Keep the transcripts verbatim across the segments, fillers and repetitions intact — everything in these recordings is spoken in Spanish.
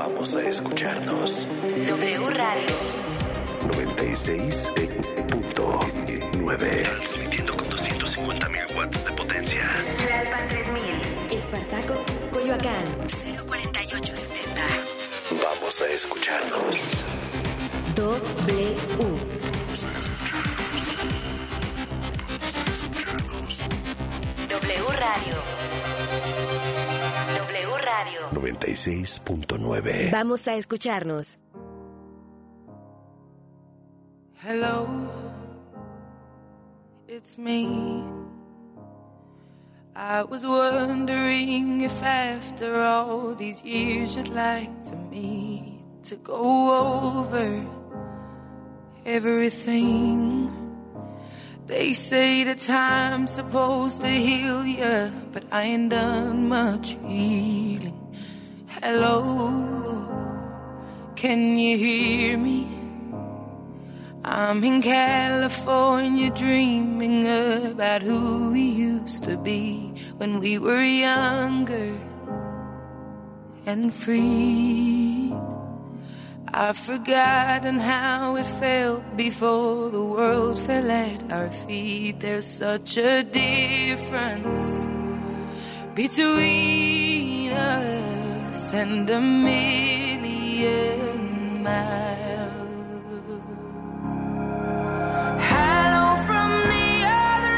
Vamos a escucharnos. W Radio noventa y seis punto nueve. Transmitiendo con doscientos cincuenta mil watts de potencia. Tlalpan tres mil. Espartaco, Coyoacán, cero cuarenta y ocho setenta. Vamos a escucharnos. W. W Radio. W Radio. noventa y seis punto nueve. Vamos a escucharnos. Hello, it's me. I was wondering if after all these years you'd like to meet to go over everything. They say the time's supposed to heal ya, but I ain't done much healing. Hello, can you hear me? I'm in California dreaming about who we used to be when we were younger and free. I've forgotten how it felt before the world fell at our feet. There's such a difference between us and a million miles. Hello from the other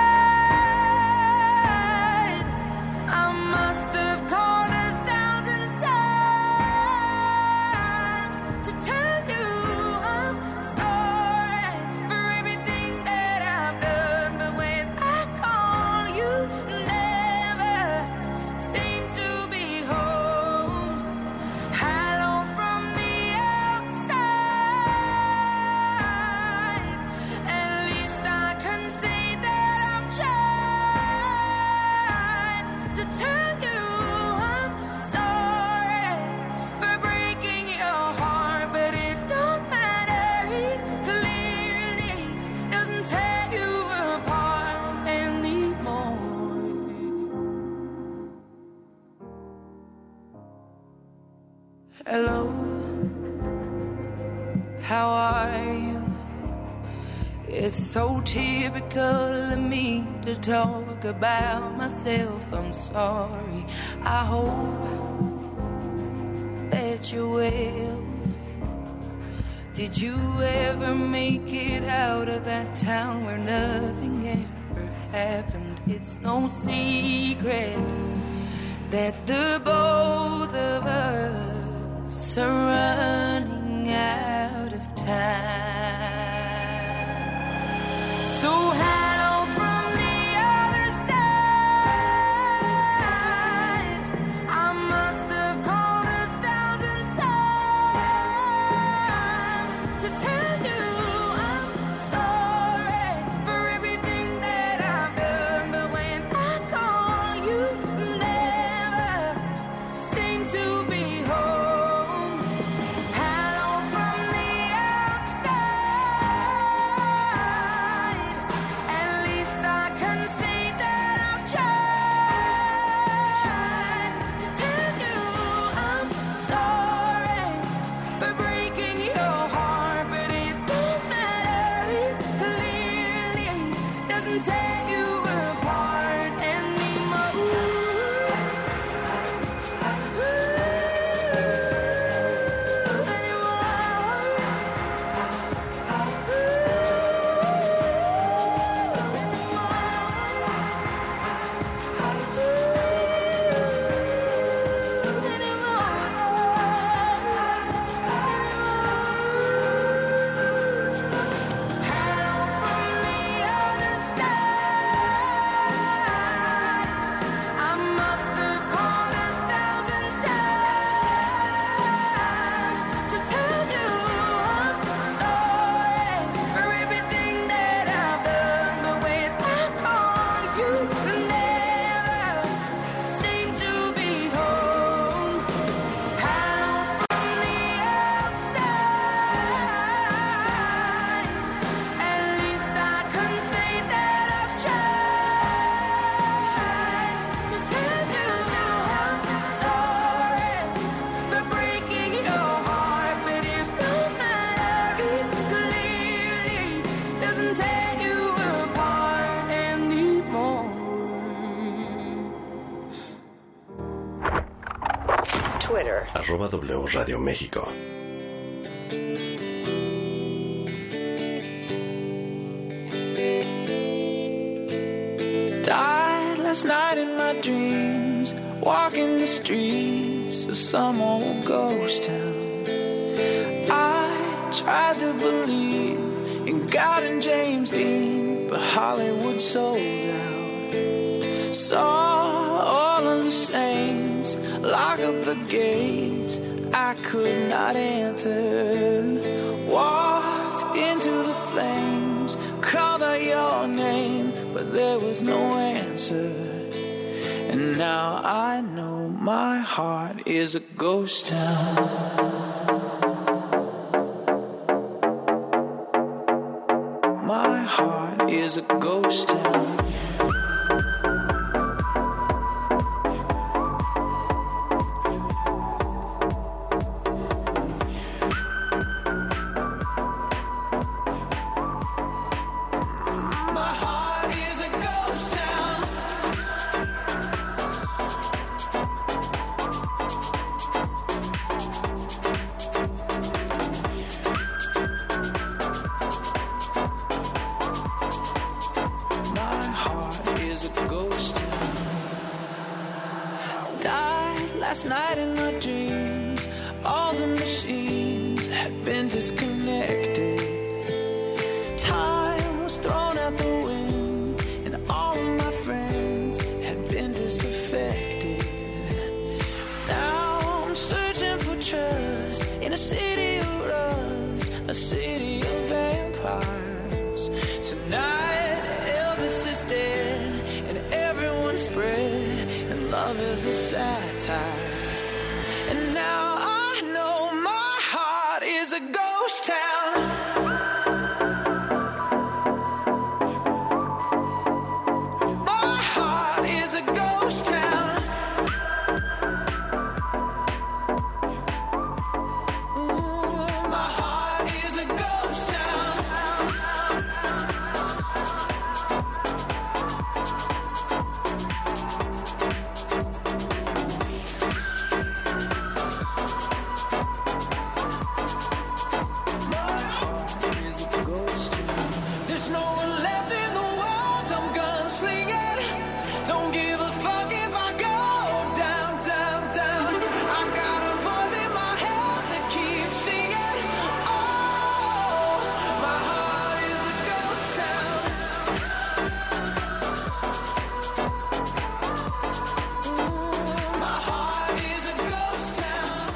side. I must have called a thousand times to tell you I'm sorry for everything that I've done. But when I call, you never seem to be home. Hello from the outside. At least I can say that I've tried to tell you I'm sorry for breaking your heart, but it don't matter. It clearly doesn't tear you apart anymore. Hello, how are you? It's so typical of me to talk about myself. I'm sorry. I hope that you're well. Did you ever make it out of that town where nothing ever happened? It's no secret that the both of us are running out of time. So hello from the other side. I must have called a thousand times to tell you I'm sorry for everything that I've done. But when I call, you never seem to be arroba W Radio México. Died last night in my dreams, walking the streets of some old ghost town. I tried to believe in God and James Dean, but Hollywood sold out. Saw all of the saints lock up the gates I could not enter. Walked into the flames, called out your name, but there was no answer. And now I know my heart is a ghost town. My heart is a ghost town. Last night in my dreams, all the machines had been disconnected. Time was thrown out the wind, and all of my friends had been disaffected. Now I'm searching for trust in a city of rust, a city of vampires. Tonight Elvis is dead, and everyone's spread, and love is a satire. And now I know my heart is a ghost town. My heart is a ghost town. Ooh, my heart is a ghost town. There's no one left in the world, I'm gunslinging. Don't give a fuck if I go down, down, down. I got a voice in my head that keeps singing. Oh, my heart is a ghost town. Ooh, my heart is a ghost town.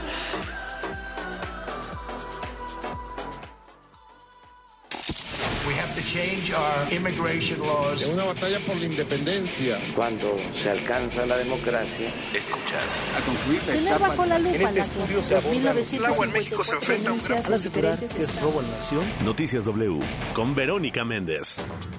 We have to change our immigration laws. Es una batalla por la independencia. Cuando se alcanza la democracia, Escuchas. A concluir la Tener etapa bajo la lupa en este las estudio se aborda El agua en México se enfrenta a un gran al asegurar que que es robo a la nación. Noticias W con Verónica Méndez.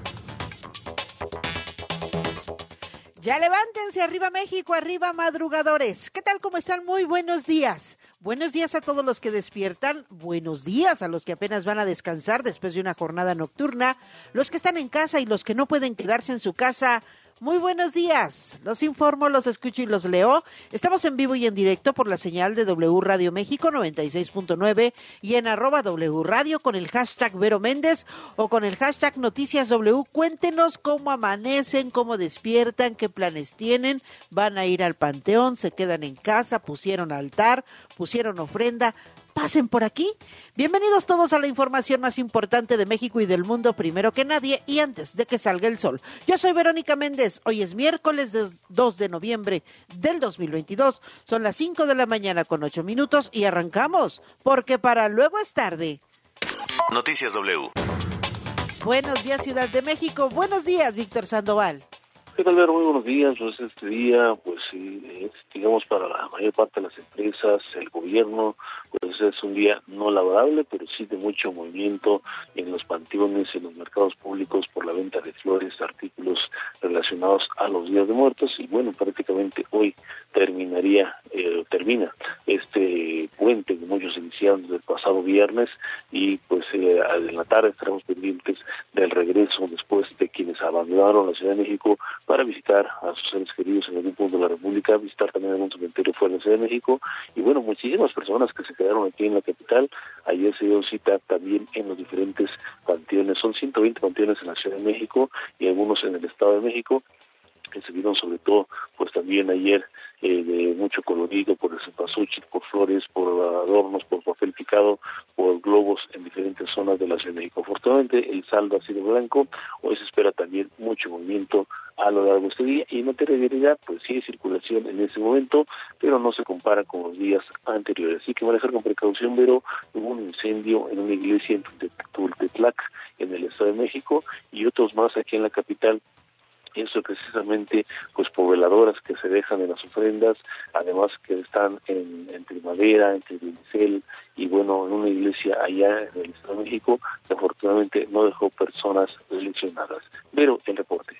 Ya levántense, arriba México, arriba madrugadores. ¿Qué tal? ¿Cómo están? Muy buenos días. Buenos días a todos los que despiertan. Buenos días a los que apenas van a descansar después de una jornada nocturna. Los que están en casa y los que no pueden quedarse en su casa. Muy buenos días. Los informo, los escucho y los leo. Estamos en vivo y en directo por la señal de W Radio México noventa y seis punto nueve y en arroba W Radio con el hashtag Vero Méndez o con el hashtag Noticias W. Cuéntenos cómo amanecen, cómo despiertan, qué planes tienen. Van a ir al panteón, se quedan en casa, pusieron altar, pusieron ofrenda. Pasen por aquí. Bienvenidos todos a la información más importante de México y del mundo, primero que nadie y antes de que salga el sol. Yo soy Verónica Méndez. Hoy es miércoles dos de noviembre del dos mil veintidós. Son las cinco de la mañana con ocho minutos y arrancamos, porque para luego es tarde. Noticias W. Buenos días, Ciudad de México. Buenos días, Víctor Sandoval. ¿Qué tal, Vero? Muy buenos días. Pues este día, pues sí, es, digamos, para la mayor parte de las empresas, el gobierno, pues es un día no laborable, pero sí de mucho movimiento en los panteones, en los mercados públicos por la venta de flores, artículos relacionados a los días de muertos. Y bueno, prácticamente hoy terminaría, eh, termina este puente que muchos iniciaron desde el pasado viernes y pues eh, en la tarde estaremos pendientes del regreso después de quienes abandonaron la Ciudad de México para visitar a sus seres queridos en algún punto de la República, visitar también algún cementerio fuera de la Ciudad de México y bueno, muchísimas personas que se quedaron aquí en la capital. Ayer se dio cita también en los diferentes panteones, son ciento veinte panteones en la Ciudad de México y algunos en el Estado de México, que se vieron sobre todo, pues también ayer eh, de mucho colorido por el cempasúchil, por flores, por adornos, por papel picado, por globos en diferentes zonas de la Ciudad de México. Afortunadamente el saldo ha sido blanco, hoy se espera también mucho movimiento a lo largo de este día y en materia de vialidad, pues sí hay circulación en ese momento, pero no se compara con los días anteriores. Así que manejar con precaución, pero hubo un incendio en una iglesia en Tultepec, en el Estado de México, y otros más aquí en la capital. Eso precisamente pues por veladoras que se dejan en las ofrendas, además que están en, en Primavera, en Trivincel y bueno, en una iglesia allá en el Estado de México, que afortunadamente no dejó personas lesionadas. Pero el reporte.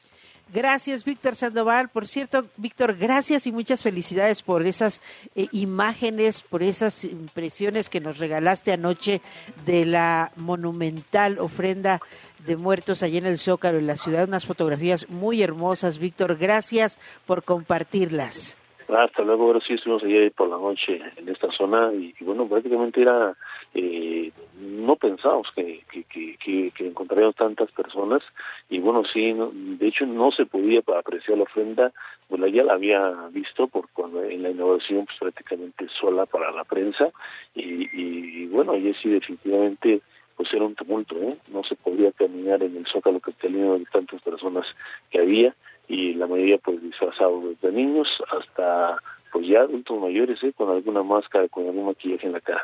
Gracias, Víctor Sandoval. Por cierto, Víctor, gracias y muchas felicidades por esas eh, imágenes, por esas impresiones que nos regalaste anoche de la monumental ofrenda de muertos allá en el Zócalo, en la ciudad. Unas fotografías muy hermosas, Víctor. Gracias por compartirlas. Hasta luego. Ahora sí estuvimos ayer por la noche en esta zona y, y bueno, prácticamente era... Eh, no pensábamos que, que, que, que, que encontraríamos tantas personas y bueno, sí, no, de hecho no se podía apreciar la ofrenda, bueno, ya la había visto por cuando en la inauguración pues prácticamente sola para la prensa y, y, y bueno, ayer sí definitivamente pues era un tumulto, ¿eh? No se podía caminar en el Zócalo capitalino de tantas personas que había y la mayoría pues disfrazados desde niños hasta pues ya adultos mayores, ¿eh? Con alguna máscara, con algún maquillaje en la cara.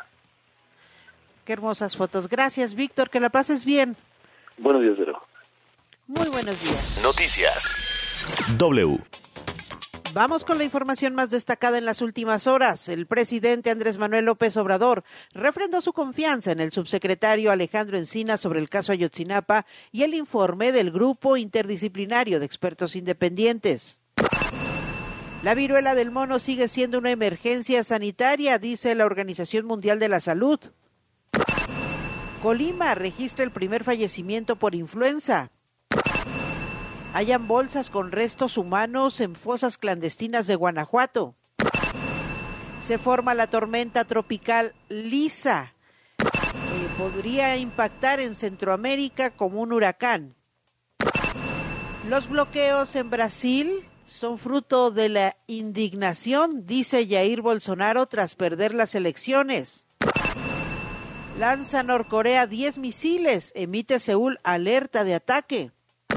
Qué hermosas fotos. Gracias, Víctor. Que la pases bien. Buenos días, Vero. Muy buenos días. Noticias W. Vamos con la información más destacada en las últimas horas. El presidente Andrés Manuel López Obrador refrendó su confianza en el subsecretario Alejandro Encinas sobre el caso Ayotzinapa y el informe del Grupo Interdisciplinario de Expertos Independientes. La viruela del mono sigue siendo una emergencia sanitaria, dice la Organización Mundial de la Salud. Colima registra el primer fallecimiento por influenza. Hallan bolsas con restos humanos en fosas clandestinas de Guanajuato. Se forma la tormenta tropical Lisa. Eh, podría impactar en Centroamérica como un huracán. Los bloqueos en Brasil son fruto de la indignación, dice Jair Bolsonaro tras perder las elecciones. Lanza Norcorea diez misiles, emite Seúl alerta de ataque.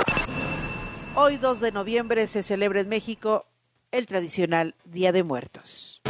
Hoy, dos de noviembre, se celebra en México el tradicional Día de Muertos.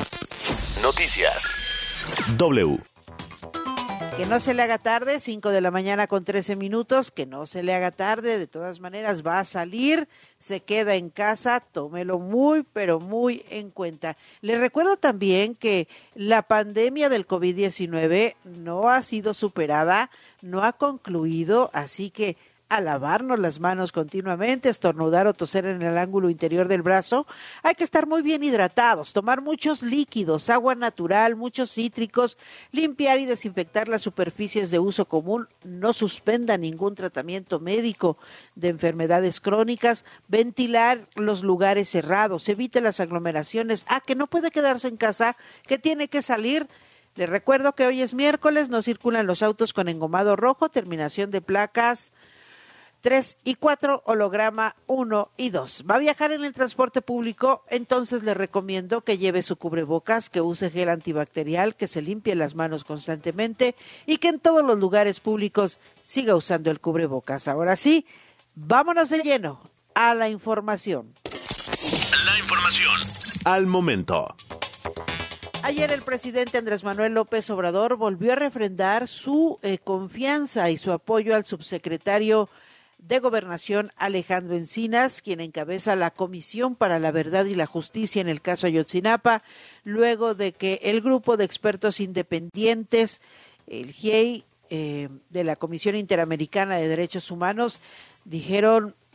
Noticias W. Que no se le haga tarde, cinco de la mañana con trece minutos, que no se le haga tarde, de todas maneras va a salir, se queda en casa, tómelo muy, pero muy en cuenta. Le recuerdo también que la pandemia del COVID diecinueve no ha sido superada, no ha concluido, así que a lavarnos las manos continuamente, estornudar o toser en el ángulo interior del brazo. Hay que estar muy bien hidratados, tomar muchos líquidos, agua natural, muchos cítricos, limpiar y desinfectar las superficies de uso común, no suspenda ningún tratamiento médico de enfermedades crónicas, ventilar los lugares cerrados, evite las aglomeraciones. Ah, que no puede quedarse en casa, que tiene que salir. Les recuerdo que hoy es miércoles, no circulan los autos con engomado rojo, terminación de placas tres y cuatro, holograma uno y dos. ¿Va a viajar en el transporte público? Entonces le recomiendo que lleve su cubrebocas, que use gel antibacterial, que se limpie las manos constantemente y que en todos los lugares públicos siga usando el cubrebocas. Ahora sí, vámonos de lleno a la información. La información al momento. Ayer el presidente Andrés Manuel López Obrador volvió a refrendar su eh, confianza y su apoyo al subsecretario de Gobernación Alejandro Encinas, quien encabeza la Comisión para la Verdad y la Justicia en el caso Ayotzinapa, luego de que el grupo de expertos independientes, el G I E I, eh, de la Comisión Interamericana de Derechos Humanos, dijeron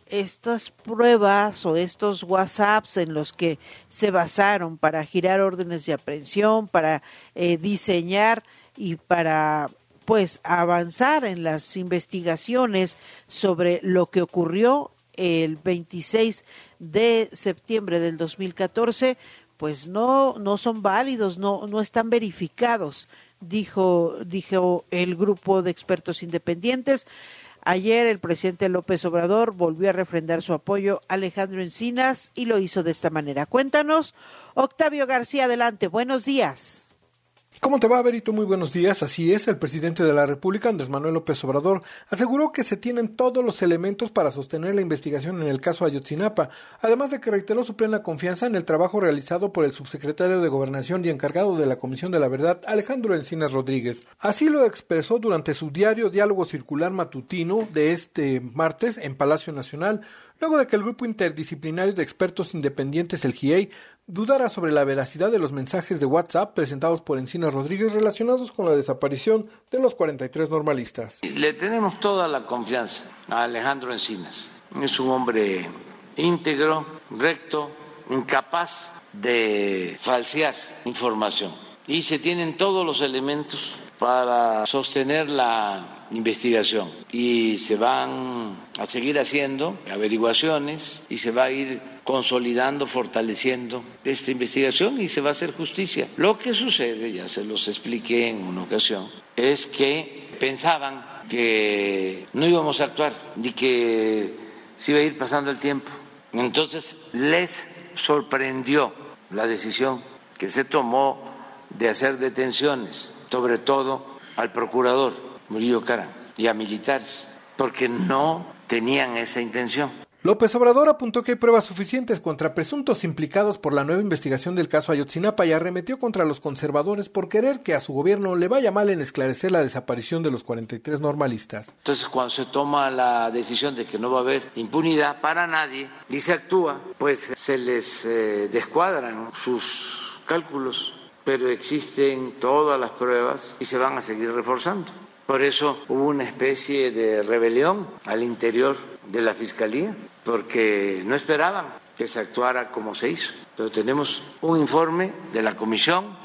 estas pruebas o estos WhatsApps en los que se basaron para girar órdenes de aprehensión, para eh, diseñar y para pues avanzar en las investigaciones sobre lo que ocurrió el veintiséis de septiembre del dos mil catorce, pues no no son válidos, no no están verificados, dijo dijo el grupo de expertos independientes. Ayer el presidente López Obrador volvió a refrendar su apoyo a Alejandro Encinas y lo hizo de esta manera. Cuéntanos, Octavio García, adelante, buenos días. ¿Cómo te va, Berito? Muy buenos días. Así es, el presidente de la República, Andrés Manuel López Obrador, aseguró que se tienen todos los elementos para sostener la investigación en el caso Ayotzinapa, además de que reiteró su plena confianza en el trabajo realizado por el subsecretario de Gobernación y encargado de la Comisión de la Verdad, Alejandro Encinas Rodríguez. Así lo expresó durante su diario Diálogo Circular Matutino de este martes en Palacio Nacional, luego de que el grupo interdisciplinario de expertos independientes, el G I E I, dudara sobre la veracidad de los mensajes de WhatsApp presentados por Encinas Rodríguez relacionados con la desaparición de los cuarenta y tres normalistas. Le tenemos toda la confianza a Alejandro Encinas. Es un hombre íntegro, recto, incapaz de falsear información. Y se tienen todos los elementos para sostener la investigación. Y se van a seguir haciendo averiguaciones y se va a ir consolidando, fortaleciendo esta investigación y se va a hacer justicia. Lo que sucede, ya se los expliqué en una ocasión, es que pensaban que no íbamos a actuar ni que se iba a ir pasando el tiempo. Entonces les sorprendió la decisión que se tomó de hacer detenciones, sobre todo al procurador Murillo Caram y a militares, porque no tenían esa intención. López Obrador apuntó que hay pruebas suficientes contra presuntos implicados por la nueva investigación del caso Ayotzinapa y arremetió contra los conservadores por querer que a su gobierno le vaya mal en esclarecer la desaparición de los cuarenta y tres normalistas. Entonces, cuando se toma la decisión de que no va a haber impunidad para nadie y se actúa, pues se les eh, descuadran sus cálculos, pero existen todas las pruebas y se van a seguir reforzando. Por eso hubo una especie de rebelión al interior de la Fiscalía, porque no esperaban que se actuara como se hizo. Pero tenemos un informe de la comisión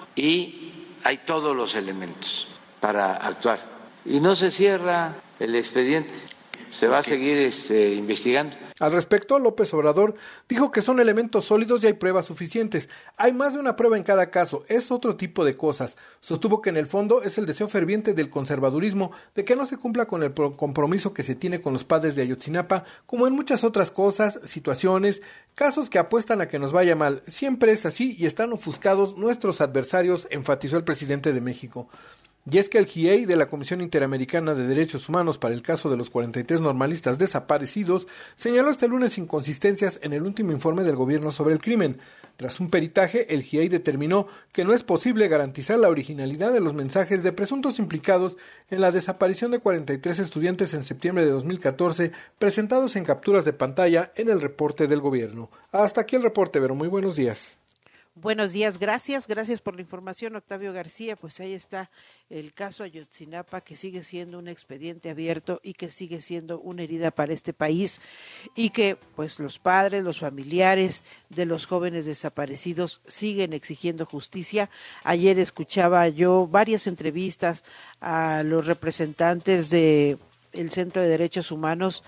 y hay todos los elementos para actuar. Y no se cierra el expediente, se va a seguir este, investigando. Al respecto, López Obrador dijo que son elementos sólidos y hay pruebas suficientes. Hay más de una prueba en cada caso, es otro tipo de cosas. Sostuvo que en el fondo es el deseo ferviente del conservadurismo de que no se cumpla con el compromiso que se tiene con los padres de Ayotzinapa, como en muchas otras cosas, situaciones, casos que apuestan a que nos vaya mal. Siempre es así y están ofuscados nuestros adversarios, enfatizó el presidente de México. Y es que el G I E I de la Comisión Interamericana de Derechos Humanos para el caso de los cuarenta y tres normalistas desaparecidos señaló este lunes inconsistencias en el último informe del gobierno sobre el crimen. Tras un peritaje, el G I E I determinó que no es posible garantizar la originalidad de los mensajes de presuntos implicados en la desaparición de cuarenta y tres estudiantes en septiembre de dos mil catorce, presentados en capturas de pantalla en el reporte del gobierno. Hasta aquí el reporte, Vero. Muy buenos días. Buenos días, gracias, gracias por la información, Octavio García. Pues ahí está el caso Ayotzinapa, que sigue siendo un expediente abierto y que sigue siendo una herida para este país, y que pues los padres, los familiares de los jóvenes desaparecidos siguen exigiendo justicia. Ayer escuchaba yo varias entrevistas a los representantes de el Centro de Derechos Humanos,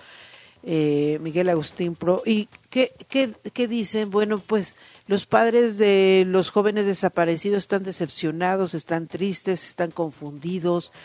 eh, Miguel Agustín Pro, y ¿qué, qué, qué dicen? Bueno, pues los padres de los jóvenes desaparecidos están decepcionados, están tristes, están confundidos.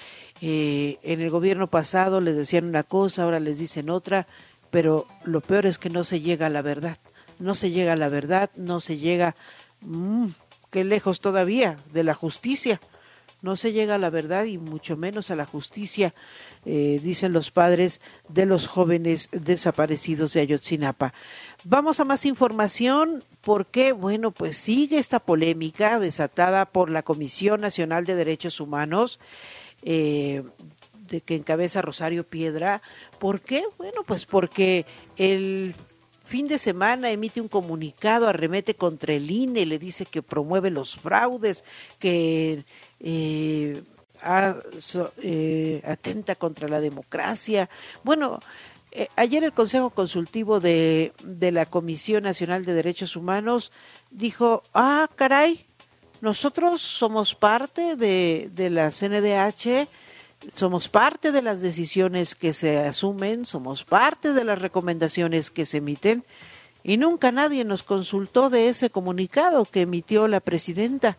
Eh, en el gobierno pasado les decían una cosa, ahora les dicen otra, pero lo peor es que no se llega a la verdad. No se llega a la verdad, no se llega, mmm, qué lejos todavía de la justicia. No se llega a la verdad y mucho menos a la justicia, eh, dicen los padres de los jóvenes desaparecidos de Ayotzinapa. Vamos a más información porque, bueno, pues sigue esta polémica desatada por la Comisión Nacional de Derechos Humanos, eh, de que encabeza Rosario Piedra. ¿Por qué? Bueno, pues porque el fin de semana emite un comunicado, arremete contra el I N E, le dice que promueve los fraudes, que eh, a, so, eh, atenta contra la democracia. Bueno, eh, ayer el Consejo Consultivo de, de la Comisión Nacional de Derechos Humanos dijo, ah, caray, nosotros somos parte de, de la C N D H, somos parte de las decisiones que se asumen, somos parte de las recomendaciones que se emiten, y nunca nadie nos consultó de ese comunicado que emitió la presidenta.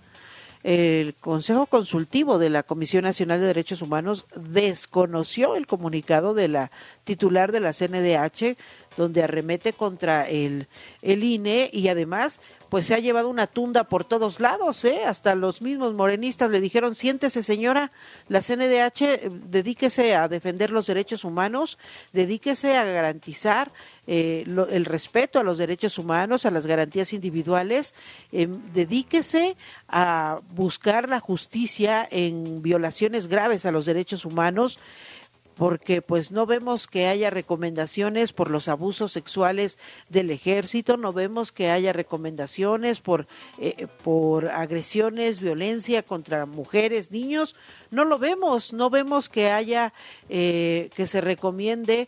El Consejo Consultivo de la Comisión Nacional de Derechos Humanos desconoció el comunicado de la titular de la C N D H, donde arremete contra el, el I N E, y además pues se ha llevado una tunda por todos lados, ¿eh? Hasta los mismos morenistas le dijeron, siéntese señora, la C N D H, dedíquese a defender los derechos humanos, dedíquese a garantizar eh, lo, el respeto a los derechos humanos, a las garantías individuales, eh, dedíquese a buscar la justicia en violaciones graves a los derechos humanos, porque pues no vemos que haya recomendaciones por los abusos sexuales del ejército, no vemos que haya recomendaciones por eh, por agresiones, violencia contra mujeres, niños, no lo vemos, no vemos que haya eh, que se recomiende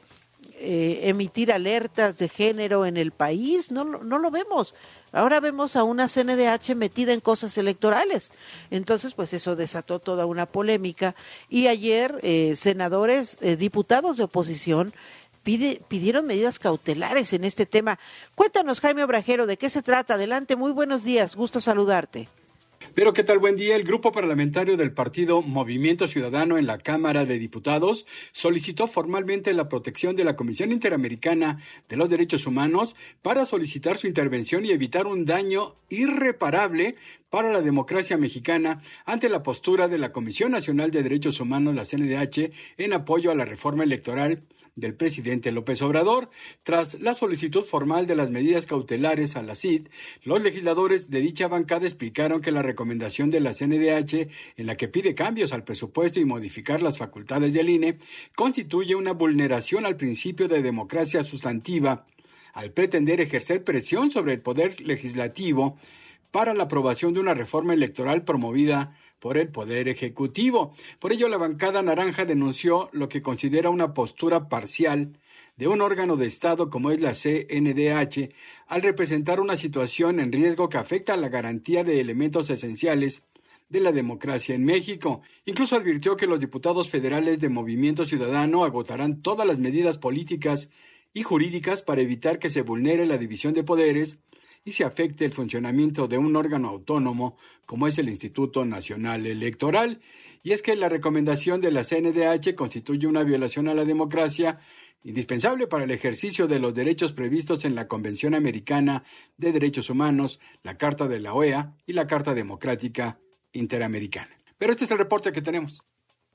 eh, emitir alertas de género en el país, no, no lo vemos. Ahora vemos a una C N D H metida en cosas electorales. Entonces, pues eso desató toda una polémica. Y ayer, eh, senadores, eh, diputados de oposición, pide, pidieron medidas cautelares en este tema. Cuéntanos, Jaime Obrajero, ¿de qué se trata? Adelante, muy buenos días, gusto saludarte. Pero ¿qué tal? Buen día. El grupo parlamentario del partido Movimiento Ciudadano en la Cámara de Diputados solicitó formalmente la protección de la Comisión Interamericana de los Derechos Humanos para solicitar su intervención y evitar un daño irreparable para la democracia mexicana ante la postura de la Comisión Nacional de Derechos Humanos, la C N D H, en apoyo a la reforma electoral del presidente López Obrador. Tras la solicitud formal de las medidas cautelares a la C I D, los legisladores de dicha bancada explicaron que la recomendación de la C N D H, en la que pide cambios al presupuesto y modificar las facultades del I N E, constituye una vulneración al principio de democracia sustantiva, al pretender ejercer presión sobre el poder legislativo para la aprobación de una reforma electoral promovida por el Poder Ejecutivo. Por ello, la bancada naranja denunció lo que considera una postura parcial de un órgano de Estado como es la C N D H, al representar una situación en riesgo que afecta a la garantía de elementos esenciales de la democracia en México. Incluso advirtió que los diputados federales de Movimiento Ciudadano agotarán todas las medidas políticas y jurídicas para evitar que se vulnere la división de poderes y se afecte el funcionamiento de un órgano autónomo como es el Instituto Nacional Electoral. Y es que la recomendación de la C N D H constituye una violación a la democracia indispensable para el ejercicio de los derechos previstos en la Convención Americana de Derechos Humanos, la Carta de la O E A y la Carta Democrática Interamericana. Pero este es el reporte que tenemos.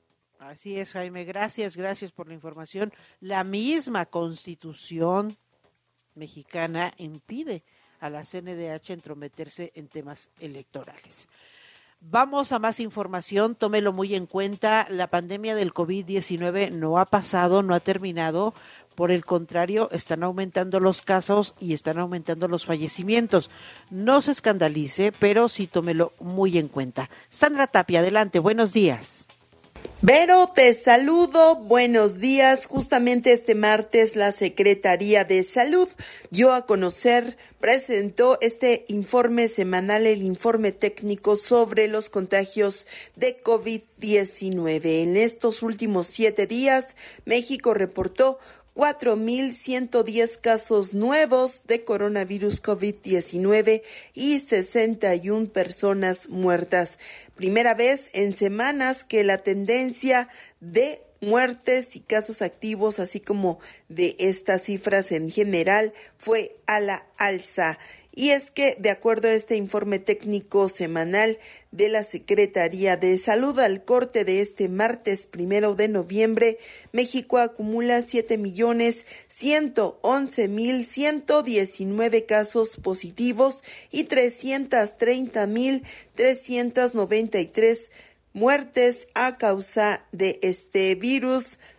Así es, Jaime, gracias, gracias por la información. La misma Constitución mexicana impide a la C N D H entrometerse en temas electorales. Vamos a más información, tómelo muy en cuenta, la pandemia del COVID diecinueve no ha pasado, no ha terminado, por el contrario, están aumentando los casos y están aumentando los fallecimientos. No se escandalice, pero sí tómelo muy en cuenta. Sandra Tapia, adelante, buenos días. Vero, te saludo, buenos días. Justamente este martes la Secretaría de Salud dio a conocer, presentó este informe semanal, el informe técnico sobre los contagios de COVID diecinueve. En estos últimos siete días, México reportó cuatro mil ciento diez casos nuevos de coronavirus COVID diecinueve y sesenta y una personas muertas. Primera vez en semanas que la tendencia de muertes y casos activos, así como de estas cifras en general, fue a la alza. Y es que, de acuerdo a este informe técnico semanal de la Secretaría de Salud, al corte de este martes primero de noviembre, México acumula siete millones ciento once mil ciento diecinueve casos positivos y trescientos treinta mil trescientos noventa y tres muertes a causa de este virus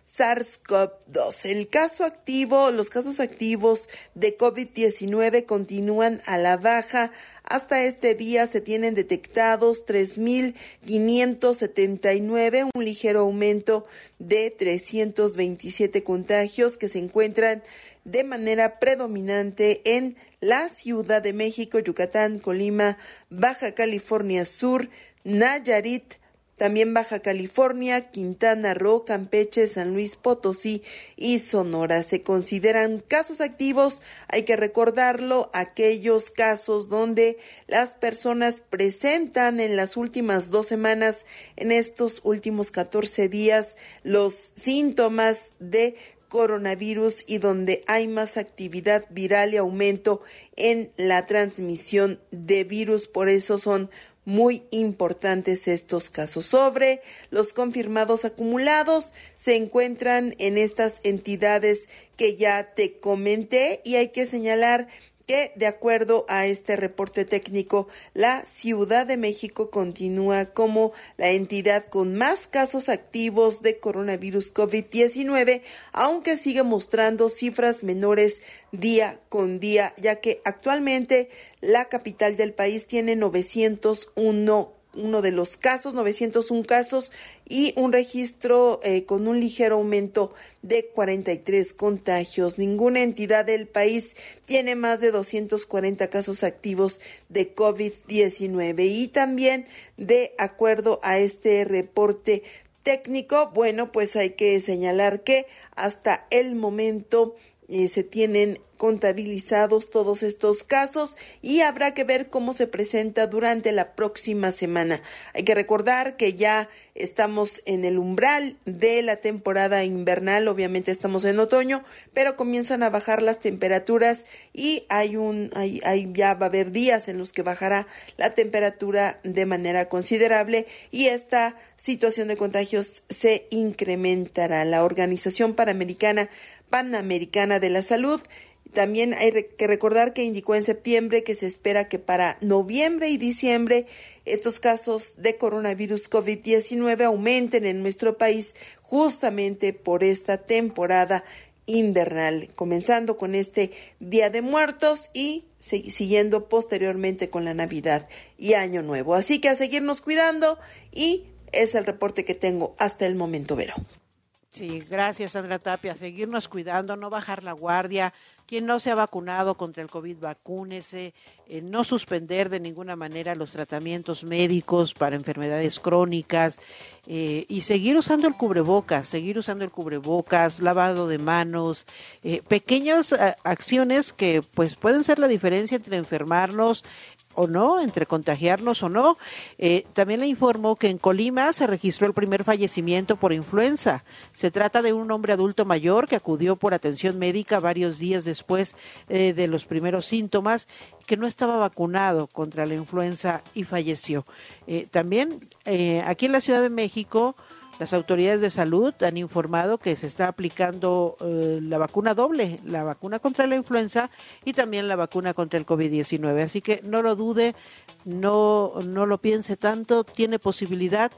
SARS-CoV dos. El caso activo, los casos activos de COVID diecinueve continúan a la baja. Hasta este día se tienen detectados tres mil quinientos setenta y nueve, un ligero aumento de trescientos veintisiete contagios que se encuentran de manera predominante en la Ciudad de México, Yucatán, Colima, Baja California Sur, Nayarit, también Baja California, Quintana Roo, Campeche, San Luis Potosí y Sonora. Se consideran casos activos, hay que recordarlo, aquellos casos donde las personas presentan en las últimas dos semanas, en estos últimos catorce días, los síntomas de coronavirus y donde hay más actividad viral y aumento en la transmisión de virus. Por eso son muy importantes estos casos. Sobre los confirmados acumulados, se encuentran en estas entidades que ya te comenté, y hay que señalar que, de acuerdo a este reporte técnico, la Ciudad de México continúa como la entidad con más casos activos de coronavirus COVID diecinueve, aunque sigue mostrando cifras menores día con día, ya que actualmente la capital del país tiene novecientos uno uno de los casos, novecientos uno casos y un registro eh, con un ligero aumento de cuarenta y tres contagios. Ninguna entidad del país tiene más de doscientos cuarenta casos activos de COVID diecinueve. Y también, de acuerdo a este reporte técnico, bueno, pues hay que señalar que hasta el momento eh, se tienen contabilizados todos estos casos y habrá que ver cómo se presenta durante la próxima semana. Hay que recordar que ya estamos en el umbral de la temporada invernal, obviamente estamos en otoño, pero comienzan a bajar las temperaturas y hay un hay, hay ya va a haber días en los que bajará la temperatura de manera considerable y esta situación de contagios se incrementará. La Organización Panamericana Panamericana de la Salud también hay que recordar que indicó en septiembre que se espera que para noviembre y diciembre estos casos de coronavirus COVID diecinueve aumenten en nuestro país justamente por esta temporada invernal, comenzando con este Día de Muertos y siguiendo posteriormente con la Navidad y Año Nuevo. Así que a seguirnos cuidando, y es el reporte que tengo hasta el momento, Vero. Sí, gracias, Sandra Tapia. Seguirnos cuidando, no bajar la guardia. Quien no se ha vacunado contra el COVID, vacúnese. Eh, no suspender de ninguna manera los tratamientos médicos para enfermedades crónicas eh, y seguir usando el cubrebocas, seguir usando el cubrebocas, lavado de manos, eh, pequeñas a, acciones que pues pueden ser la diferencia entre enfermarnos o no, entre contagiarnos o no. Eh, también le informo que en Colima se registró el primer fallecimiento por influenza. Se trata de un hombre adulto mayor que acudió por atención médica varios días después eh, de los primeros síntomas, que no estaba vacunado contra la influenza y falleció. Eh, también eh, aquí en la Ciudad de México, las autoridades de salud han informado que se está aplicando eh, la vacuna doble, la vacuna contra la influenza y también la vacuna contra el COVID diecinueve. Así que no lo dude, no, no lo piense tanto, tiene posibilidad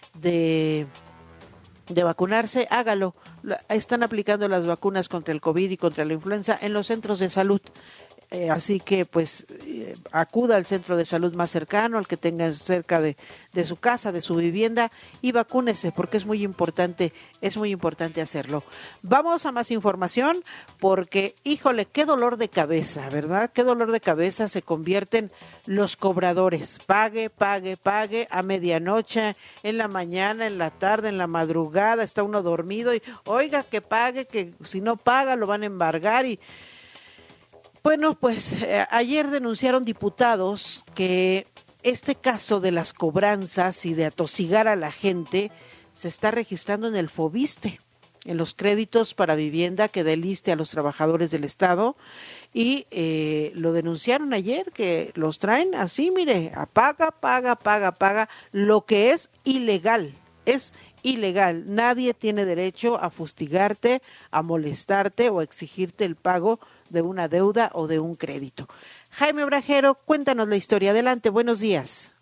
de, de vacunarse, hágalo. Están aplicando las vacunas contra el COVID y contra la influenza en los centros de salud. Eh, así que pues eh, acuda al centro de salud más cercano, al que tenga cerca de, de su casa, de su vivienda, y vacúnese, porque es muy importante, es muy importante hacerlo. Vamos a más información, porque híjole, qué dolor de cabeza, ¿verdad? Qué dolor de cabeza se convierten los cobradores. Pague, pague, pague a medianoche, en la mañana, en la tarde, en la madrugada, está uno dormido y oiga que pague, que si no paga lo van a embargar. Y bueno, pues eh, ayer denunciaron diputados que este caso de las cobranzas y de atosigar a la gente se está registrando en el FOBISSSTE, en los créditos para vivienda que da el ISSSTE a los trabajadores del Estado, y eh, lo denunciaron ayer, que los traen así, mire, a paga, paga, paga, paga, lo que es ilegal, es ilegal. Nadie tiene derecho a fustigarte, a molestarte o a exigirte el pago de una deuda o de un crédito. Jaime Obrajero, cuéntanos la historia. Adelante, buenos días.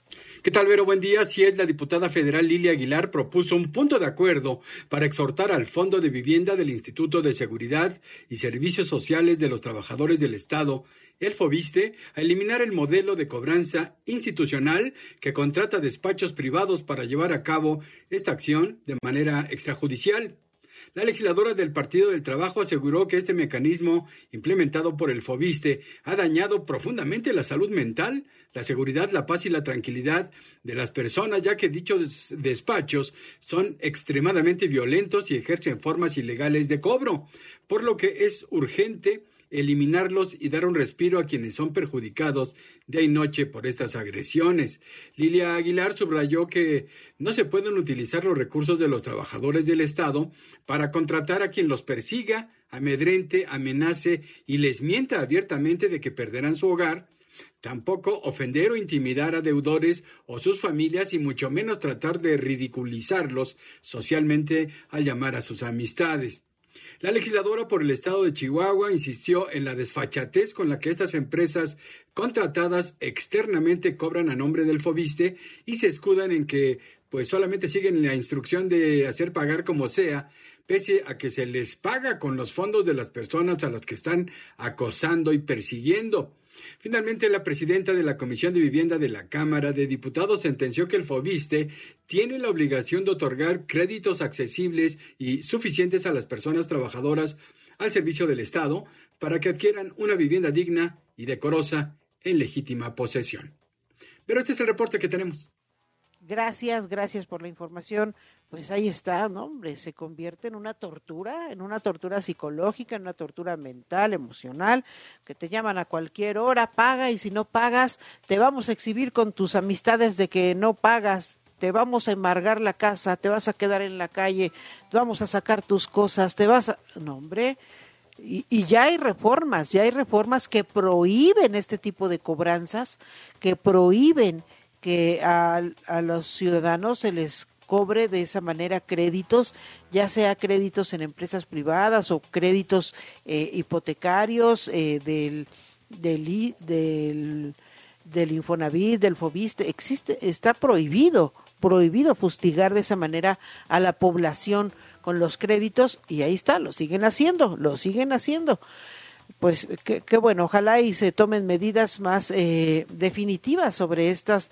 ¿Qué tal, Vero? Buen día. Así es, la diputada federal Lilia Aguilar propuso un punto de acuerdo para exhortar al Fondo de Vivienda del Instituto de Seguridad y Servicios Sociales de los Trabajadores del Estado, el FOVISSSTE, a eliminar el modelo de cobranza institucional que contrata despachos privados para llevar a cabo esta acción de manera extrajudicial. La legisladora del Partido del Trabajo aseguró que este mecanismo implementado por el FOVISSSTE ha dañado profundamente la salud mental, la seguridad, la paz y la tranquilidad de las personas, ya que dichos despachos son extremadamente violentos y ejercen formas ilegales de cobro, por lo que es urgente eliminarlos y dar un respiro a quienes son perjudicados día y noche por estas agresiones. Lilia Aguilar subrayó que no se pueden utilizar los recursos de los trabajadores del Estado para contratar a quien los persiga, amedrente, amenace y les mienta abiertamente de que perderán su hogar, tampoco ofender o intimidar a deudores o sus familias y mucho menos tratar de ridiculizarlos socialmente al llamar a sus amistades. La legisladora por el estado de Chihuahua insistió en la desfachatez con la que estas empresas contratadas externamente cobran a nombre del FOVISSSTE y se escudan en que pues solamente siguen la instrucción de hacer pagar como sea, pese a que se les paga con los fondos de las personas a las que están acosando y persiguiendo. Finalmente, la presidenta de la Comisión de Vivienda de la Cámara de Diputados sentenció que el FOVISSSTE tiene la obligación de otorgar créditos accesibles y suficientes a las personas trabajadoras al servicio del Estado para que adquieran una vivienda digna y decorosa en legítima posesión. Pero este es el reporte que tenemos. Gracias, gracias por la información. Pues ahí está, ¿no? Hombre, se convierte en una tortura, en una tortura psicológica, en una tortura mental, emocional, que te llaman a cualquier hora, paga, y si no pagas, te vamos a exhibir con tus amistades de que no pagas, te vamos a embargar la casa, te vas a quedar en la calle, te vamos a sacar tus cosas, te vas a... No, hombre, y, y ya hay reformas, ya hay reformas que prohíben este tipo de cobranzas, que prohíben que a, a los ciudadanos se les cobre de esa manera créditos, ya sea créditos en empresas privadas o créditos eh, hipotecarios eh, del, del, del, del Infonavit, del FOVISSSTE. Existe, está prohibido, prohibido fustigar de esa manera a la población con los créditos, y ahí está, lo siguen haciendo, lo siguen haciendo. Pues qué, qué bueno, ojalá y se tomen medidas más eh, definitivas sobre estas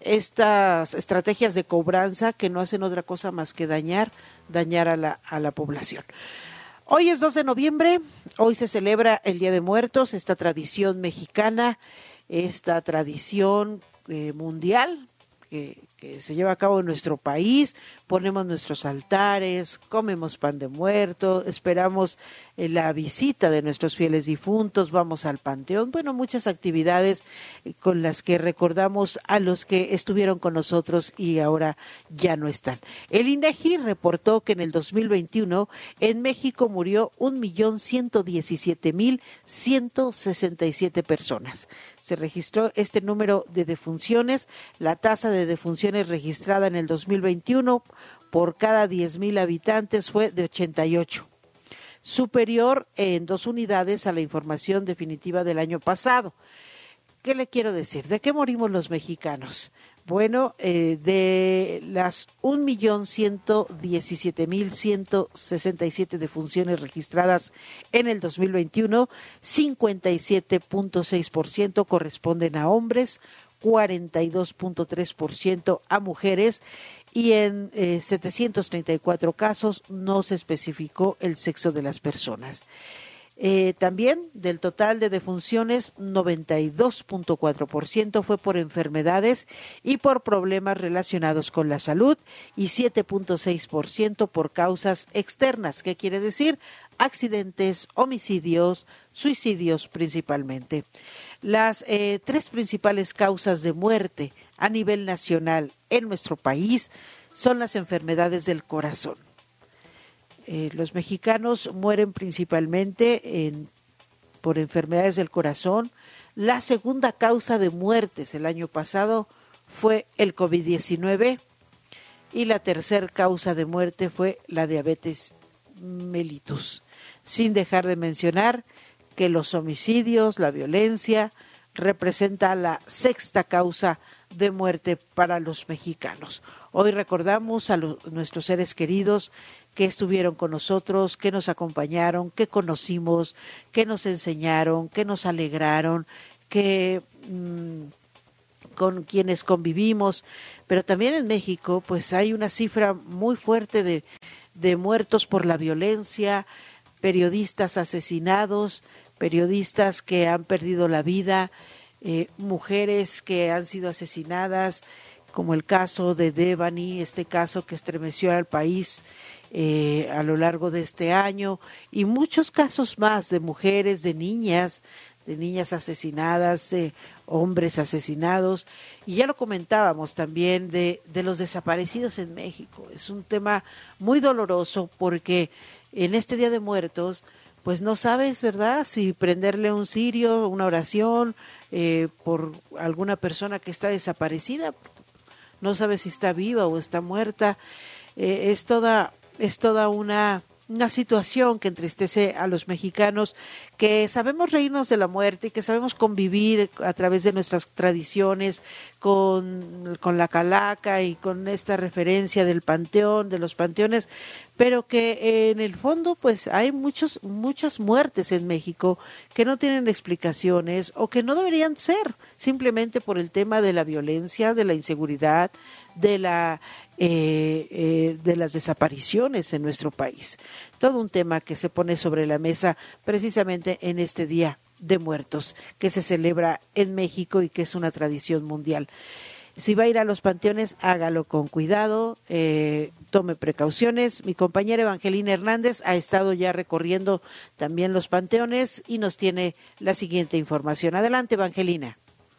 estas estrategias de cobranza que no hacen otra cosa más que dañar, dañar a la, a la población. Hoy es dos de noviembre, hoy se celebra el Día de Muertos, esta tradición mexicana, esta tradición eh, mundial que, que se lleva a cabo en nuestro país. Ponemos nuestros altares, comemos pan de muerto, esperamos eh, la visita de nuestros fieles difuntos, vamos al panteón, bueno, muchas actividades eh, con las que recordamos a los que estuvieron con nosotros y ahora ya no están. El INEGI reportó que en el dos mil veintiuno en México murió un millón ciento diecisiete mil ciento sesenta y siete personas. Se registró este número de defunciones, la tasa de defunciones registrada en el dos mil veintiuno por cada diez mil habitantes fue de ochenta y ocho, superior en dos unidades a la información definitiva del año pasado. ¿Qué le quiero decir? ¿De qué morimos los mexicanos? Bueno, eh, de las un millón ciento diecisiete mil ciento sesenta y siete defunciones registradas en el dos mil veintiuno, cincuenta y siete punto seis por ciento corresponden a hombres, cuarenta y dos punto tres por ciento a mujeres, y en eh, setecientos treinta y cuatro casos no se especificó el sexo de las personas. Eh, también del total de defunciones, noventa y dos punto cuatro por ciento fue por enfermedades y por problemas relacionados con la salud, y siete punto seis por ciento por causas externas. ¿Qué quiere decir? Accidentes, homicidios, suicidios principalmente. Las eh, tres principales causas de muerte a nivel nacional en nuestro país son las enfermedades del corazón. Eh, los mexicanos mueren principalmente en, por enfermedades del corazón. La segunda causa de muertes el año pasado fue el COVID diecinueve y la tercera causa de muerte fue la diabetes mellitus. Sin dejar de mencionar que los homicidios, la violencia, representa la sexta causa de muerte para los mexicanos. Hoy recordamos a los, nuestros seres queridos que estuvieron con nosotros, que nos acompañaron, que conocimos, que nos enseñaron, que nos alegraron, que mmm, con quienes convivimos, pero también en México pues hay una cifra muy fuerte de, de muertos por la violencia, periodistas asesinados, periodistas que han perdido la vida, eh, mujeres que han sido asesinadas, como el caso de Devani, este caso que estremeció al país eh, a lo largo de este año, y muchos casos más de mujeres, de niñas, de niñas asesinadas, de hombres asesinados, y ya lo comentábamos también de, de los desaparecidos en México. Es un tema muy doloroso porque en este Día de Muertos, pues no sabes, ¿verdad?, si prenderle un cirio, una oración eh, por alguna persona que está desaparecida, no sabes si está viva o está muerta. Eh, es toda, es toda una... una situación que entristece a los mexicanos, que sabemos reírnos de la muerte y que sabemos convivir a través de nuestras tradiciones con, con la calaca y con esta referencia del panteón, de los panteones, pero que en el fondo pues hay muchos, muchas muertes en México que no tienen explicaciones o que no deberían ser, simplemente por el tema de la violencia, de la inseguridad, de la Eh, eh, de las desapariciones en nuestro país. Todo un tema que se pone sobre la mesa precisamente en este Día de Muertos que se celebra en México y que es una tradición mundial. Si va a ir a los panteones, hágalo con cuidado, eh, tome precauciones. Mi compañera Evangelina Hernández ha estado ya recorriendo también los panteones y nos tiene la siguiente información. Adelante, Evangelina.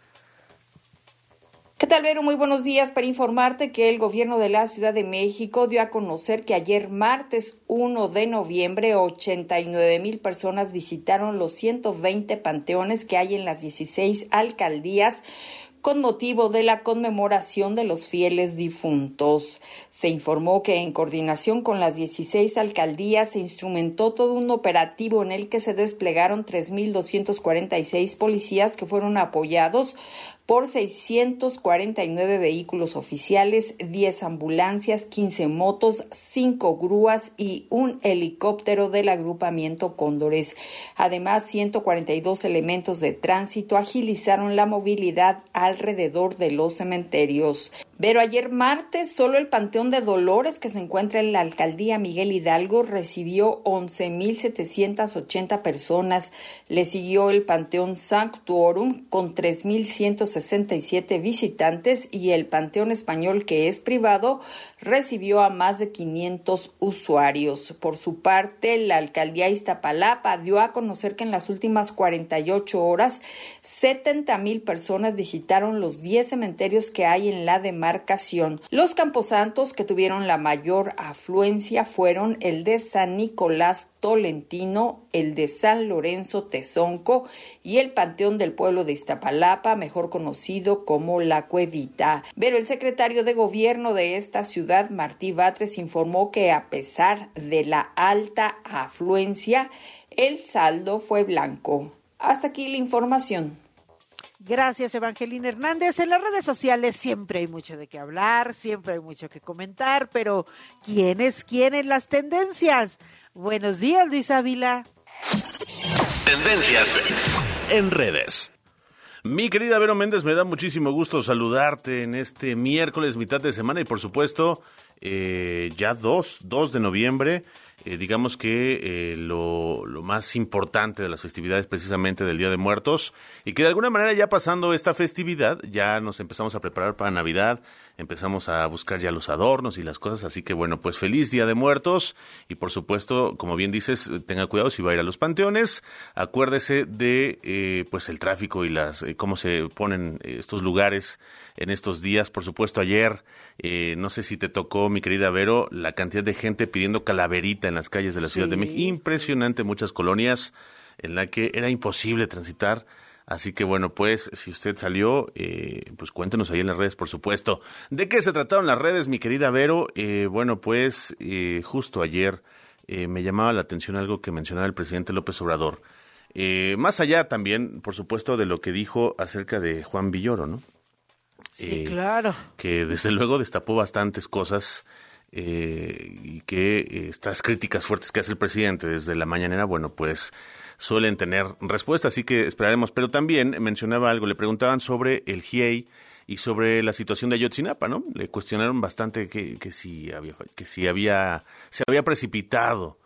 ¿Qué tal, Vero? Muy buenos días. Para informarte que el gobierno de la Ciudad de México dio a conocer que ayer martes uno de noviembre ochenta y nueve mil personas visitaron los ciento veinte panteones que hay en las dieciséis alcaldías con motivo de la conmemoración de los fieles difuntos. Se informó que en coordinación con las dieciséis alcaldías se instrumentó todo un operativo en el que se desplegaron tres mil doscientos cuarenta y seis policías que fueron apoyados por seiscientos cuarenta y nueve vehículos oficiales, diez ambulancias, quince motos, cinco grúas y un helicóptero del agrupamiento Cóndores. Además, ciento cuarenta y dos elementos de tránsito agilizaron la movilidad alrededor de los cementerios. Pero ayer martes, solo el Panteón de Dolores, que se encuentra en la alcaldía Miguel Hidalgo, recibió once mil setecientas ochenta personas. Le siguió el Panteón Sanctuorum con tres mil ciento sesenta y siete visitantes y el Panteón Español, que es privado, recibió a más de quinientos usuarios. Por su parte, la alcaldía Iztapalapa dio a conocer que en las últimas cuarenta y ocho horas, setenta mil personas visitaron los diez cementerios que hay en la demarcación. Los camposantos que tuvieron la mayor afluencia fueron el de San Nicolás Tolentino, el de San Lorenzo Tezonco y el Panteón del Pueblo de Iztapalapa, mejor conocido como La Cuevita. Pero el secretario de gobierno de esta ciudad, Martí Batres, informó que a pesar de la alta afluencia, el saldo fue blanco. Hasta aquí la información. Gracias, Evangelina Hernández. En las redes sociales siempre hay mucho de qué hablar, siempre hay mucho que comentar, pero ¿quién es quién en las tendencias? Buenos días, Luis Ávila. Tendencias en redes. Mi querida Vero Méndez, me da muchísimo gusto saludarte en este miércoles, mitad de semana, y por supuesto, eh, ya dos, dos de noviembre. Eh, digamos que eh, lo, lo más importante de las festividades precisamente del Día de Muertos, y que de alguna manera ya pasando esta festividad ya nos empezamos a preparar para Navidad, empezamos a buscar ya los adornos y las cosas, así que bueno, pues feliz Día de Muertos, y por supuesto, como bien dices, tenga cuidado si va a ir a los panteones, acuérdese de eh, pues el tráfico y las eh, cómo se ponen estos lugares en estos días. Por supuesto, ayer, eh, no sé si te tocó, mi querida Vero, la cantidad de gente pidiendo calaverita en las calles de la Ciudad sí, de México. Impresionante, muchas colonias en la que era imposible transitar. Así que bueno, pues si usted salió, eh, pues cuéntenos ahí en las redes, por supuesto. ¿De qué se trataron las redes, mi querida Vero? Eh, bueno, pues eh, justo ayer eh, me llamaba la atención algo que mencionaba el presidente López Obrador. Eh, más allá también, por supuesto, de lo que dijo acerca de Juan Villoro, ¿no? Sí, eh, claro. Que desde luego destapó bastantes cosas eh, y que eh, estas críticas fuertes que hace el presidente desde la mañanera, bueno, pues suelen tener respuesta, así que esperaremos. Pero también mencionaba algo, le preguntaban sobre el G I E I y sobre la situación de Ayotzinapa, ¿no? Le cuestionaron bastante que, que si había, que si había, se había precipitado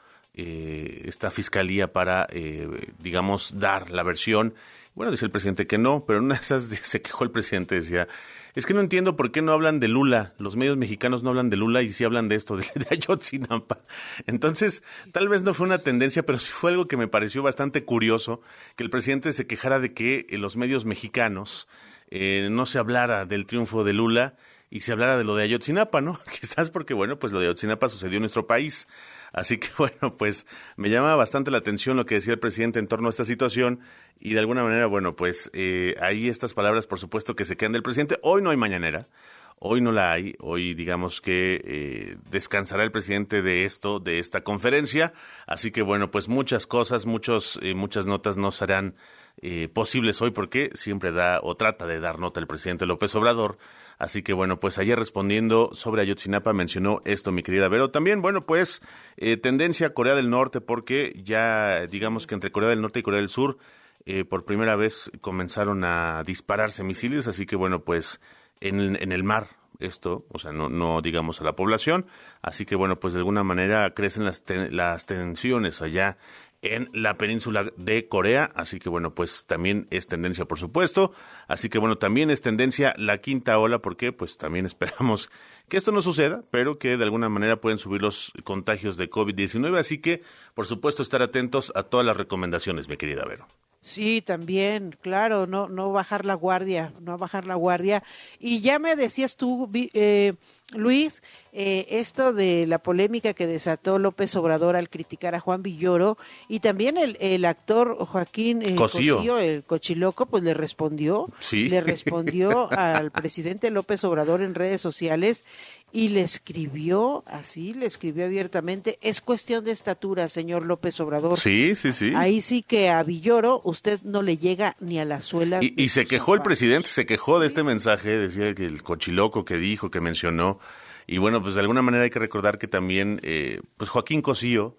eh, esta fiscalía para, eh, digamos, dar la versión. Bueno, dice el presidente que no, pero en una de esas se quejó el presidente, decía, es que no entiendo por qué no hablan de Lula, los medios mexicanos no hablan de Lula y sí hablan de esto, de, de Ayotzinapa. Entonces, tal vez no fue una tendencia, pero sí fue algo que me pareció bastante curioso, que el presidente se quejara de que en los medios mexicanos eh, no se hablara del triunfo de Lula y se hablara de lo de Ayotzinapa, ¿no? Quizás porque, bueno, pues lo de Ayotzinapa sucedió en nuestro país. Así que, bueno, pues me llama bastante la atención lo que decía el presidente en torno a esta situación y de alguna manera, bueno, pues eh, ahí estas palabras, por supuesto, que se quedan del presidente. Hoy no hay mañanera, hoy no la hay, hoy digamos que eh, descansará el presidente de esto, de esta conferencia. Así que, bueno, pues muchas cosas, muchos, eh, muchas notas no serán eh, posibles hoy porque siempre da o trata de dar nota el presidente López Obrador. Así que, bueno, pues ayer respondiendo sobre Ayotzinapa mencionó esto, mi querida Vero. También, bueno, pues eh, tendencia a Corea del Norte porque ya digamos que entre Corea del Norte y Corea del Sur eh, por primera vez comenzaron a dispararse misiles. Así que, bueno, pues en, en el mar esto, o sea, no, no digamos a la población. Así que, bueno, pues de alguna manera crecen las, ten, las tensiones allá en la península de Corea, así que bueno, pues también es tendencia, por supuesto, así que bueno, también es tendencia la quinta ola, porque pues también esperamos que esto no suceda, pero que de alguna manera pueden subir los contagios de COVID diecinueve, así que por supuesto estar atentos a todas las recomendaciones, mi querida Vero. Sí, también, claro, no no bajar la guardia, no bajar la guardia. Y ya me decías tú, eh, Luis, eh, esto de la polémica que desató López Obrador al criticar a Juan Villoro, y también el, el actor Joaquín eh, Cosío. Cosío, el cochiloco, pues le respondió, sí. le respondió al presidente López Obrador en redes sociales y le escribió así, le escribió abiertamente, es cuestión de estatura, señor López Obrador. Sí, sí, sí. Ahí sí que a Villoro usted no le llega ni a las suelas. Y, y se quejó el presidente, se quejó de este mensaje, decía que el cochiloco que dijo, que mencionó, y bueno, pues de alguna manera hay que recordar que también, eh, pues Joaquín Cosío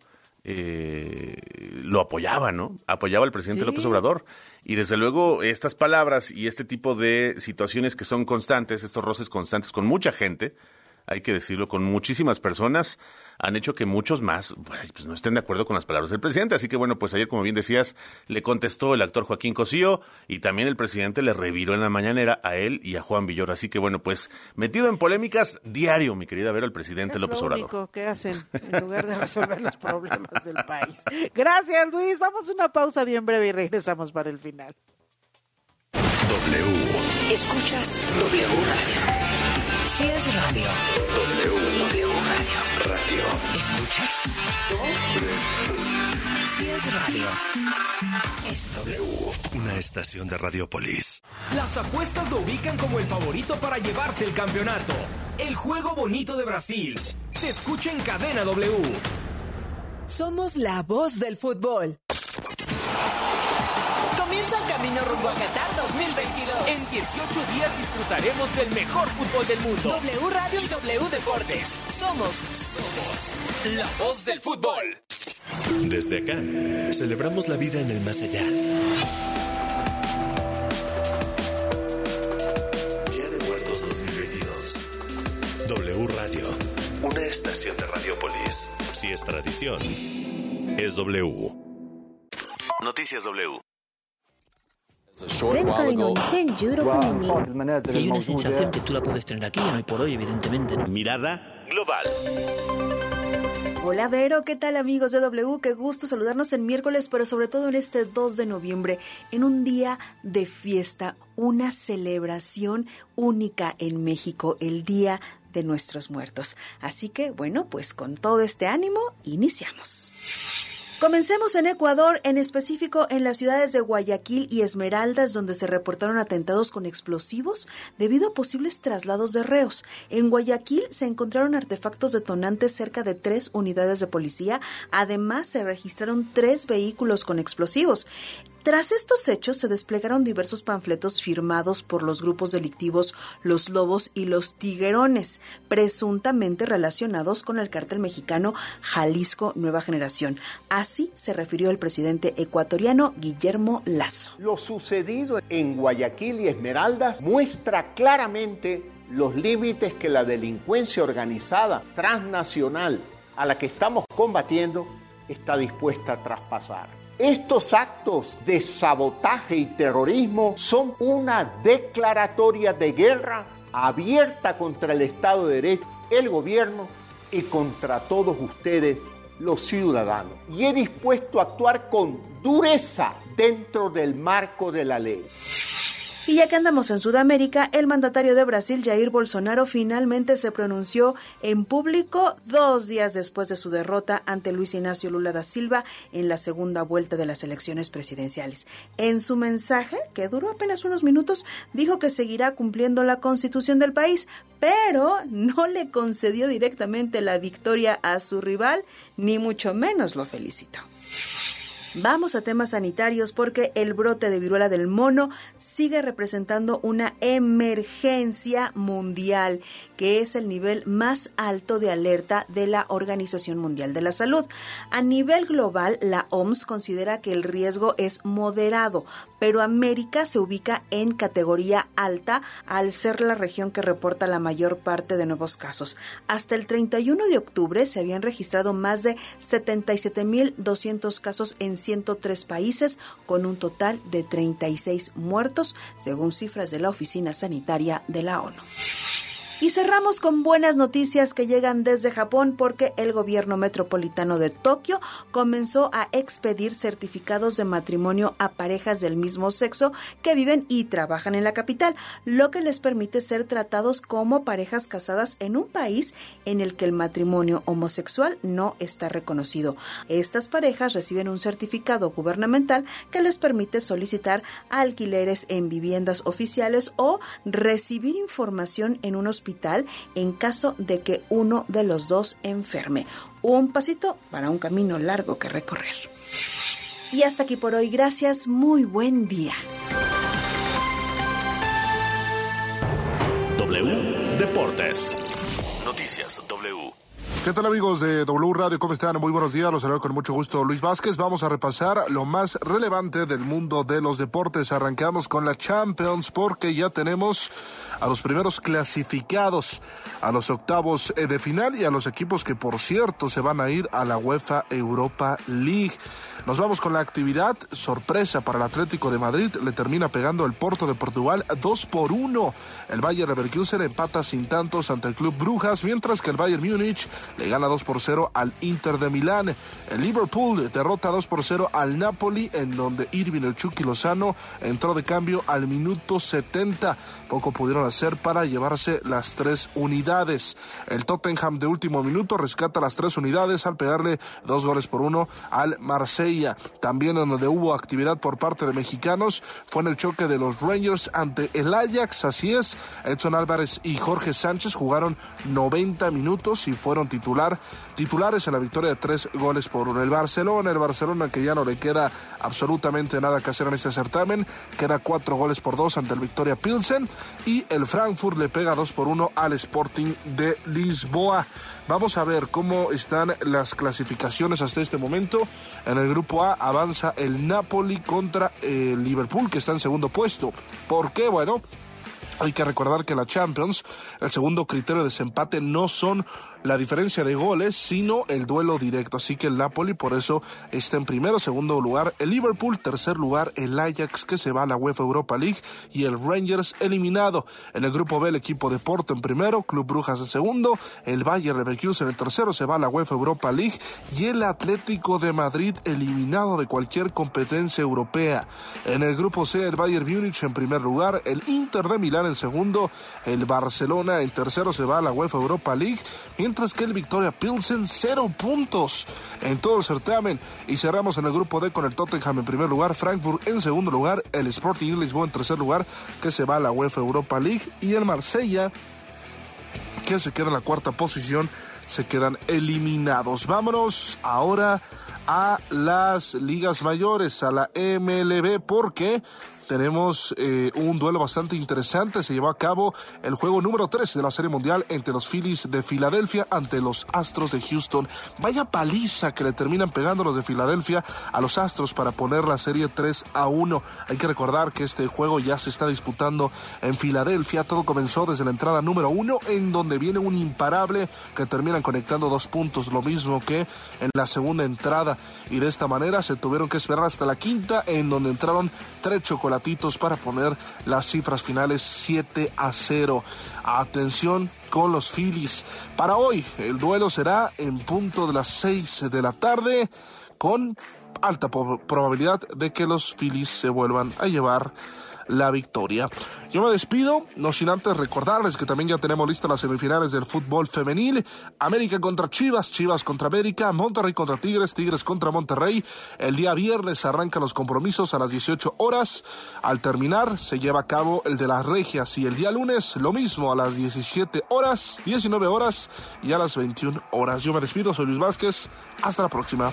eh, lo apoyaba, ¿no? Apoyaba al presidente sí. López Obrador. Y desde luego estas palabras y este tipo de situaciones que son constantes, estos roces constantes con mucha gente, hay que decirlo, con muchísimas personas, han hecho que muchos más pues, no estén de acuerdo con las palabras del presidente. Así que, bueno, pues ayer, como bien decías, le contestó el actor Joaquín Cosío y también el presidente le reviró en la mañanera a él y a Juan Villoro. Así que, bueno, pues metido en polémicas diario, mi querida Vero, el presidente es López lo Obrador. Es lo único que hacen en lugar de resolver los problemas del país. Gracias, Luis. Vamos a una pausa bien breve y regresamos para el final. W. Escuchas W Radio. Si es radio. W. W Radio. Radio. ¿Escuchas? W. Si es radio. Es W. Una estación de Radiopolis. Las apuestas lo ubican como el favorito para llevarse el campeonato. El juego bonito de Brasil. Se escucha en Cadena W. Somos la voz del fútbol. Comienza el camino rumbo a Qatar dos mil veintidós. En dieciocho días disfrutaremos del mejor fútbol del mundo. W Radio y W Deportes. Somos, somos la voz del fútbol. Desde acá, celebramos la vida en el más allá. Día de Muertos dos mil veintidós. W Radio, una estación de Radiopolis. Si es tradición, es W. Noticias W. Y hay una sensación que tú la puedes tener aquí, hoy por hoy, evidentemente. Mirada global. Hola Vero, ¿qué tal amigos de W? Qué gusto saludarnos en miércoles, pero sobre todo en este dos de noviembre, en un día de fiesta, una celebración única en México, el Día de Nuestros Muertos. Así que, bueno, pues con todo este ánimo, iniciamos. Comencemos en Ecuador, en específico en las ciudades de Guayaquil y Esmeraldas, donde se reportaron atentados con explosivos debido a posibles traslados de reos. En Guayaquil se encontraron artefactos detonantes cerca de tres unidades de policía. Además, se registraron tres vehículos con explosivos. Tras estos hechos se desplegaron diversos panfletos firmados por los grupos delictivos Los Lobos y Los Tiguerones, presuntamente relacionados con el cártel mexicano Jalisco Nueva Generación. Así se refirió el presidente ecuatoriano Guillermo Lasso. Lo sucedido en Guayaquil y Esmeraldas muestra claramente los límites que la delincuencia organizada transnacional a la que estamos combatiendo está dispuesta a traspasar. Estos actos de sabotaje y terrorismo son una declaratoria de guerra abierta contra el Estado de Derecho, el gobierno y contra todos ustedes, los ciudadanos. Y he dispuesto a actuar con dureza dentro del marco de la ley. Y ya que andamos en Sudamérica, el mandatario de Brasil, Jair Bolsonaro, finalmente se pronunció en público dos días después de su derrota ante Luis Ignacio Lula da Silva en la segunda vuelta de las elecciones presidenciales. En su mensaje, que duró apenas unos minutos, dijo que seguirá cumpliendo la constitución del país, pero no le concedió directamente la victoria a su rival, ni mucho menos lo felicitó. Vamos a temas sanitarios porque el brote de viruela del mono sigue representando una emergencia mundial, que es el nivel más alto de alerta de la Organización Mundial de la Salud. A nivel global, la O M S considera que el riesgo es moderado, pero América se ubica en categoría alta al ser la región que reporta la mayor parte de nuevos casos. Hasta el treinta y uno de octubre se habían registrado más de setenta y siete mil doscientos casos en ciento tres países, con un total de treinta y seis muertos, según cifras de la Oficina Sanitaria de la ONU. Y cerramos con buenas noticias que llegan desde Japón, porque el gobierno metropolitano de Tokio comenzó a expedir certificados de matrimonio a parejas del mismo sexo que viven y trabajan en la capital, lo que les permite ser tratados como parejas casadas en un país en el que el matrimonio homosexual no está reconocido. Estas parejas reciben un certificado gubernamental que les permite solicitar alquileres en viviendas oficiales o recibir información en un hospital en caso de que uno de los dos enferme. Un pasito para un camino largo que recorrer. Y hasta aquí por hoy. Gracias. Muy buen día. W Deportes. Noticias W. ¿Qué tal, amigos de W Radio? ¿Cómo están? Muy buenos días, los saludo con mucho gusto Luis Vázquez. Vamos a repasar lo más relevante del mundo de los deportes. Arrancamos con la Champions porque ya tenemos a los primeros clasificados a los octavos de final y a los equipos que, por cierto, se van a ir a la UEFA Europa League. Nos vamos con la actividad. Sorpresa para el Atlético de Madrid, le termina pegando el Porto de Portugal dos por uno. El Bayer Leverkusen empata sin tantos ante el Club Brujas, mientras que el Bayern Múnich le gana dos por cero al Inter de Milán. El Liverpool derrota dos por cero al Napoli, en donde Irving el Chucky Lozano entró de cambio al minuto setenta. Poco pudieron hacer para llevarse las tres unidades. El Tottenham de último minuto rescata las tres unidades al pegarle dos goles por uno al Marsella. También en donde hubo actividad por parte de mexicanos fue en el choque de los Rangers ante el Ajax. Así es, Edson Álvarez y Jorge Sánchez jugaron noventa minutos y fueron titular, titulares en la victoria de tres goles por uno. El Barcelona, el Barcelona que ya no le queda absolutamente nada que hacer en este certamen, queda cuatro goles por dos ante el Victoria Pilsen, y el Frankfurt le pega dos por uno al Sporting de Lisboa. Vamos a ver cómo están las clasificaciones hasta este momento. En el grupo A avanza el Napoli contra el Liverpool, que está en segundo puesto. ¿Por qué? Bueno, hay que recordar que en la Champions el segundo criterio de desempate no son la diferencia de goles, sino el duelo directo. Así que el Napoli por eso está en primero, segundo lugar el Liverpool, tercer lugar el Ajax, que se va a la UEFA Europa League, y el Rangers eliminado. En el grupo B el equipo de Porto en primero, Club Brujas en segundo, el Bayer Leverkusen en tercero, se va a la UEFA Europa League, y el Atlético de Madrid eliminado de cualquier competencia europea. En el grupo C el Bayern Múnich en primer lugar, el Inter de Milán en segundo, el Barcelona en tercero se va a la UEFA Europa League, mientras que el Victoria Pilsen cero puntos en todo el certamen. Y cerramos en el grupo D con el Tottenham en primer lugar, Frankfurt en segundo lugar, el Sporting de Lisboa en tercer lugar, que se va a la UEFA Europa League, y el Marsella, que se queda en la cuarta posición, se quedan eliminados. Vámonos ahora a las ligas mayores, a la M L B, porque tenemos eh, un duelo bastante interesante. Se llevó a cabo el juego número tres de la Serie Mundial entre los Phillies de Filadelfia ante los Astros de Houston. Vaya paliza que le terminan pegando los de Filadelfia a los Astros para poner la serie tres a uno. Hay que recordar que este juego ya se está disputando en Filadelfia. Todo comenzó desde la entrada número uno, en donde viene un imparable que terminan conectando dos puntos, lo mismo que en la segunda entrada. Y de esta manera se tuvieron que esperar hasta la quinta, en donde entraron tres chocolatitos para poner las cifras finales siete a cero. Atención con los Phillies. Para hoy el duelo será en punto de las seis de la tarde, con alta po- probabilidad de que los Phillies se vuelvan a llevar la victoria. Yo me despido, no sin antes recordarles que también ya tenemos listas las semifinales del fútbol femenil. América contra Chivas, Chivas contra América, Monterrey contra Tigres, Tigres contra Monterrey. El día viernes arrancan los compromisos a las dieciocho horas. Al terminar se lleva a cabo el de las Regias, y el día lunes lo mismo a las diecisiete horas, diecinueve horas y a las veintiuna horas. Yo me despido, soy Luis Vázquez, hasta la próxima.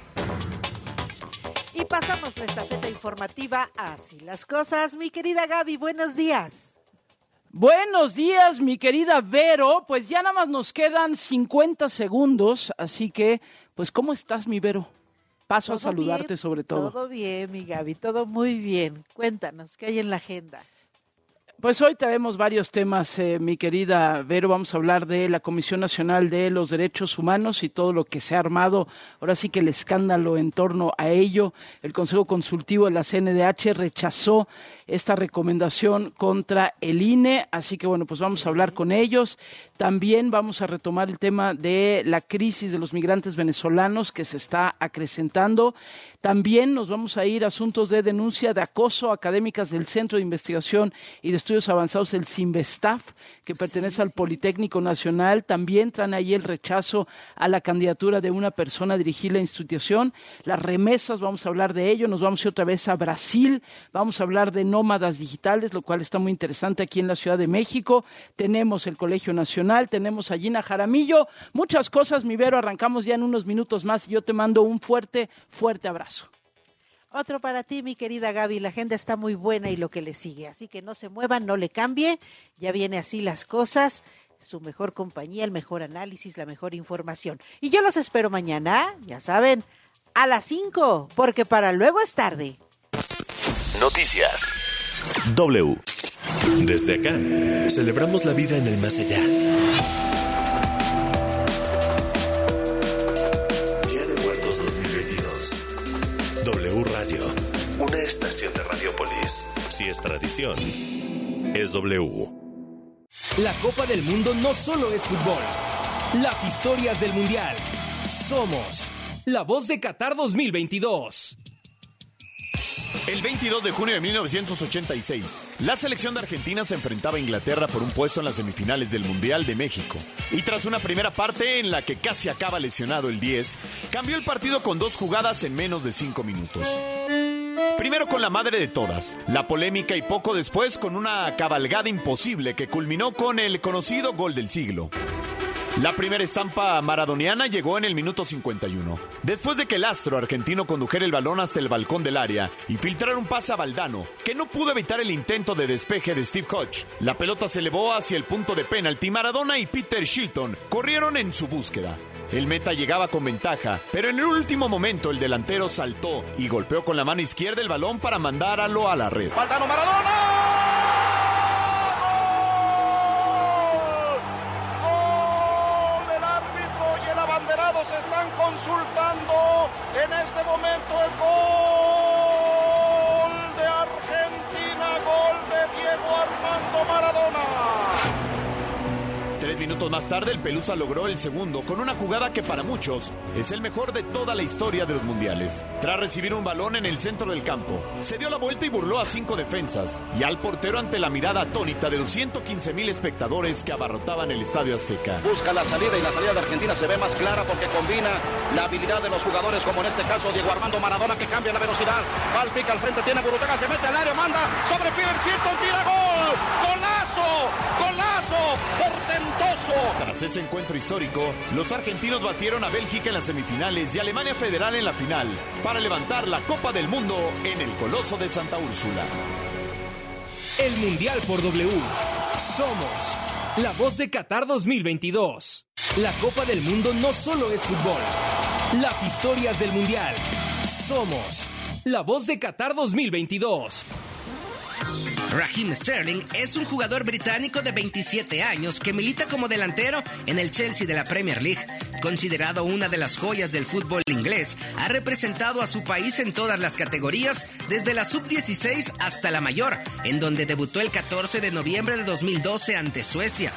Y pasamos la estafeta informativa Así las Cosas. Mi querida Gaby, buenos días. Buenos días, mi querida Vero. Pues ya nada más nos quedan cincuenta segundos, así que, pues, ¿cómo estás, mi Vero? Paso a saludarte bien, sobre todo. Todo bien, mi Gaby, todo muy bien. Cuéntanos, ¿qué hay en la agenda? Pues hoy traemos varios temas, eh, mi querida Vero. Vamos a hablar de la Comisión Nacional de los Derechos Humanos y todo lo que se ha armado. Ahora sí que el escándalo en torno a ello. El Consejo Consultivo de la C N D H rechazó esta recomendación contra el I N E, así que bueno, pues vamos a hablar con ellos. También vamos a retomar el tema de la crisis de los migrantes venezolanos que se está acrecentando. También nos vamos a ir a asuntos de denuncia de acoso a académicas del Centro de Investigación y de Estudios Avanzados, el CINVESTAF, que pertenece al Politécnico Nacional. También traen ahí el rechazo a la candidatura de una persona a dirigir la institución. Las remesas, vamos a hablar de ello. Nos vamos a ir otra vez a Brasil. Vamos a hablar de nómadas digitales, lo cual está muy interesante aquí en la Ciudad de México. Tenemos el Colegio Nacional, tenemos a Gina Jaramillo. Muchas cosas, mi Vero. Arrancamos ya en unos minutos más y yo te mando un fuerte, fuerte abrazo. Otro para ti, mi querida Gaby. La agenda está muy buena y lo que le sigue. Así que no se muevan, no le cambie. Ya viene Así las Cosas. Su mejor compañía, el mejor análisis, la mejor información. Y yo los espero mañana, ya saben, a las cinco, porque para luego es tarde. Noticias W. Desde acá, celebramos la vida en el más allá. Día de Muertos dos mil veintidós. W Radio, una estación de Radiopolis. Si es tradición, es W. La Copa del Mundo no solo es fútbol. Las historias del Mundial. Somos la voz de Qatar dos mil veintidós. El veintidós de junio de mil novecientos ochenta y seis, la selección de Argentina se enfrentaba a Inglaterra por un puesto en las semifinales del Mundial de México. Y tras una primera parte en la que casi acaba lesionado el diez, cambió el partido con dos jugadas en menos de cinco minutos. Primero con la madre de todas, la polémica, y poco después con una cabalgada imposible que culminó con el conocido gol del siglo. La primera estampa maradoniana llegó en el minuto cincuenta y uno. Después de que el astro argentino condujera el balón hasta el balcón del área y filtrara un pase a Valdano, que no pudo evitar el intento de despeje de Steve Hodge. La pelota se elevó hacia el punto de penalti. Maradona y Peter Shilton corrieron en su búsqueda. El meta llegaba con ventaja, pero en el último momento el delantero saltó y golpeó con la mano izquierda el balón para mandarlo a la red. ¡Valdano, Maradona! Se están consultando. En este momento es gol de Argentina, gol de Diego Armando Maradona. Tres minutos más tarde, el Pelusa logró el segundo con una jugada que para muchos es el mejor de toda la historia de los mundiales. Tras recibir un balón en el centro del campo, se dio la vuelta y burló a cinco defensas y al portero ante la mirada atónita de los ciento quince mil espectadores que abarrotaban el Estadio Azteca. Busca la salida y la salida de Argentina se ve más clara porque combina la habilidad de los jugadores, como en este caso Diego Armando Maradona, que cambia la velocidad. Va al pica al frente, tiene Burruchaga, se mete al área, manda sobre Peter Shilton, tira gol. ¡Golazo! ¡Golazo! ¡Portentoso! Tras ese encuentro histórico, los argentinos batieron a Bélgica en las las semifinales y Alemania Federal en la final para levantar la Copa del Mundo en el Coloso de Santa Úrsula. El Mundial por W. Somos la voz de Qatar dos mil veintidós. La Copa del Mundo no solo es fútbol. Las historias del Mundial. Somos la voz de Qatar dos mil veintidós. Raheem Sterling es un jugador británico de veintisiete años que milita como delantero en el Chelsea de la Premier League. Considerado una de las joyas del fútbol inglés, ha representado a su país en todas las categorías, desde la sub dieciséis hasta la mayor, en donde debutó el catorce de noviembre de dos mil doce ante Suecia.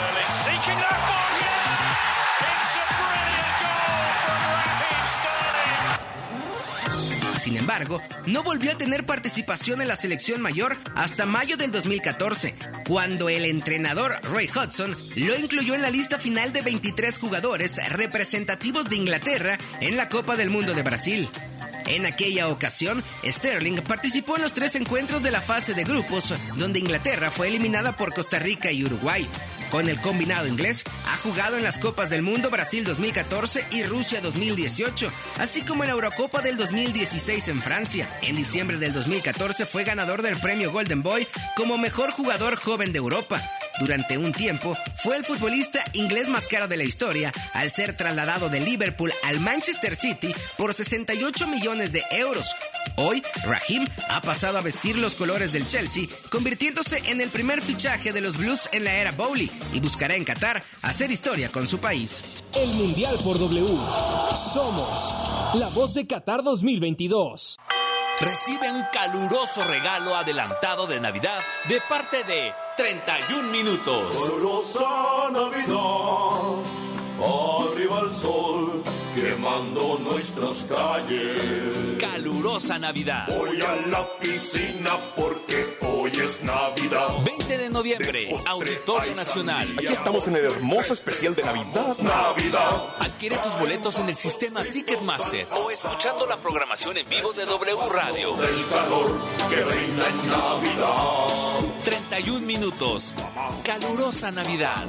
Sin embargo, no volvió a tener participación en la selección mayor hasta mayo del dos mil catorce, cuando el entrenador Roy Hodgson lo incluyó en la lista final de veintitrés jugadores representativos de Inglaterra en la Copa del Mundo de Brasil. En aquella ocasión, Sterling participó en los tres encuentros de la fase de grupos, donde Inglaterra fue eliminada por Costa Rica y Uruguay. Con el combinado inglés, ha jugado en las Copas del Mundo Brasil dos mil catorce y Rusia dos mil dieciocho, así como en la Eurocopa del dos mil dieciséis en Francia. En diciembre del dos mil catorce fue ganador del premio Golden Boy como mejor jugador joven de Europa. Durante un tiempo, fue el futbolista inglés más caro de la historia, al ser trasladado de Liverpool al Manchester City por sesenta y ocho millones de euros. Hoy, Raheem ha pasado a vestir los colores del Chelsea, convirtiéndose en el primer fichaje de los Blues en la era Bowley, y buscará en Qatar hacer historia con su país. El Mundial por W. Somos la voz de Qatar dos mil veintidós. Recibe un caluroso regalo adelantado de Navidad de parte de treinta y un minutos. Calurosa Navidad, arriba el sol, quemando nuestras calles. Calurosa Navidad. Voy a la piscina porque hoy es Navidad. veinte de noviembre, Auditorio Nacional. Aquí estamos en el hermoso especial de Navidad. Navidad. Adquiere tus boletos en el sistema Ticketmaster o escuchando la programación en vivo de W Radio. Del calor que reina en Navidad. treinta y un minutos. Calurosa Navidad.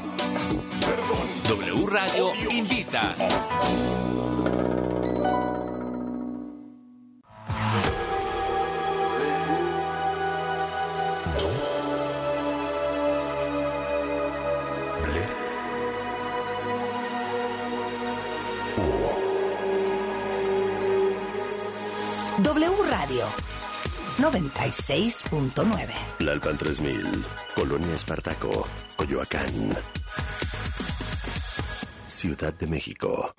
W Radio invita. W Radio noventa y seis punto nueve. Lalpan tres mil, Colonia Espartaco, Coyoacán, Ciudad de México.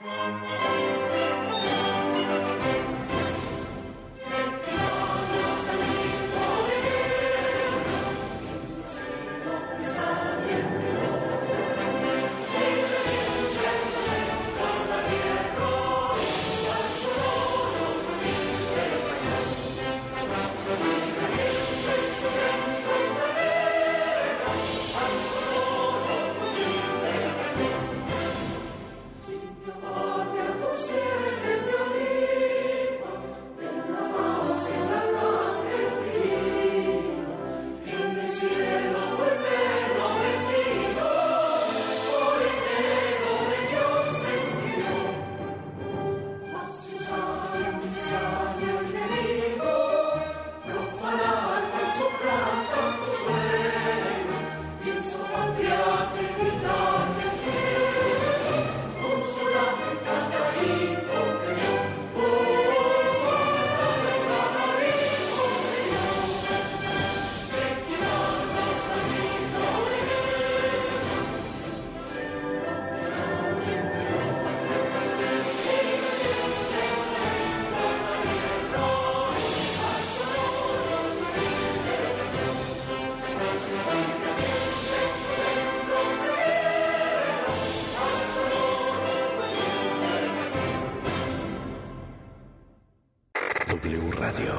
W Radio.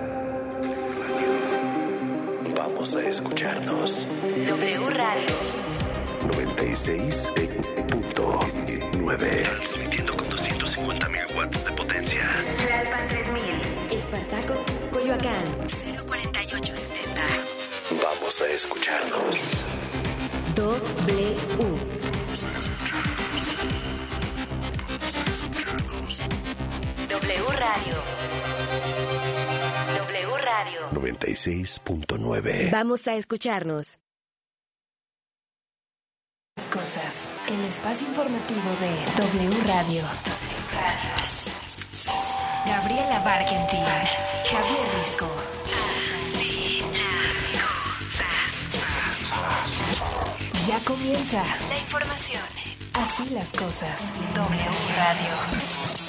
W Radio. Vamos a escucharnos. W Radio. noventa y seis punto nueve. Transmitiendo con doscientos cincuenta mil watts de potencia. Tlalpan tres mil. Espartaco, Coyoacán. cero cuarenta y ocho setenta. Vamos a escucharnos. W. Vamos a escucharnos. Vamos a escucharnos. W Radio. W Radio. noventa y seis punto nueve. Vamos a escucharnos. Las cosas. El espacio informativo de W Radio. W Radio. Así las cosas. Gabriela Barkentin. Javier Risco. Así las cosas. Ya comienza la información. Así las cosas. W Radio.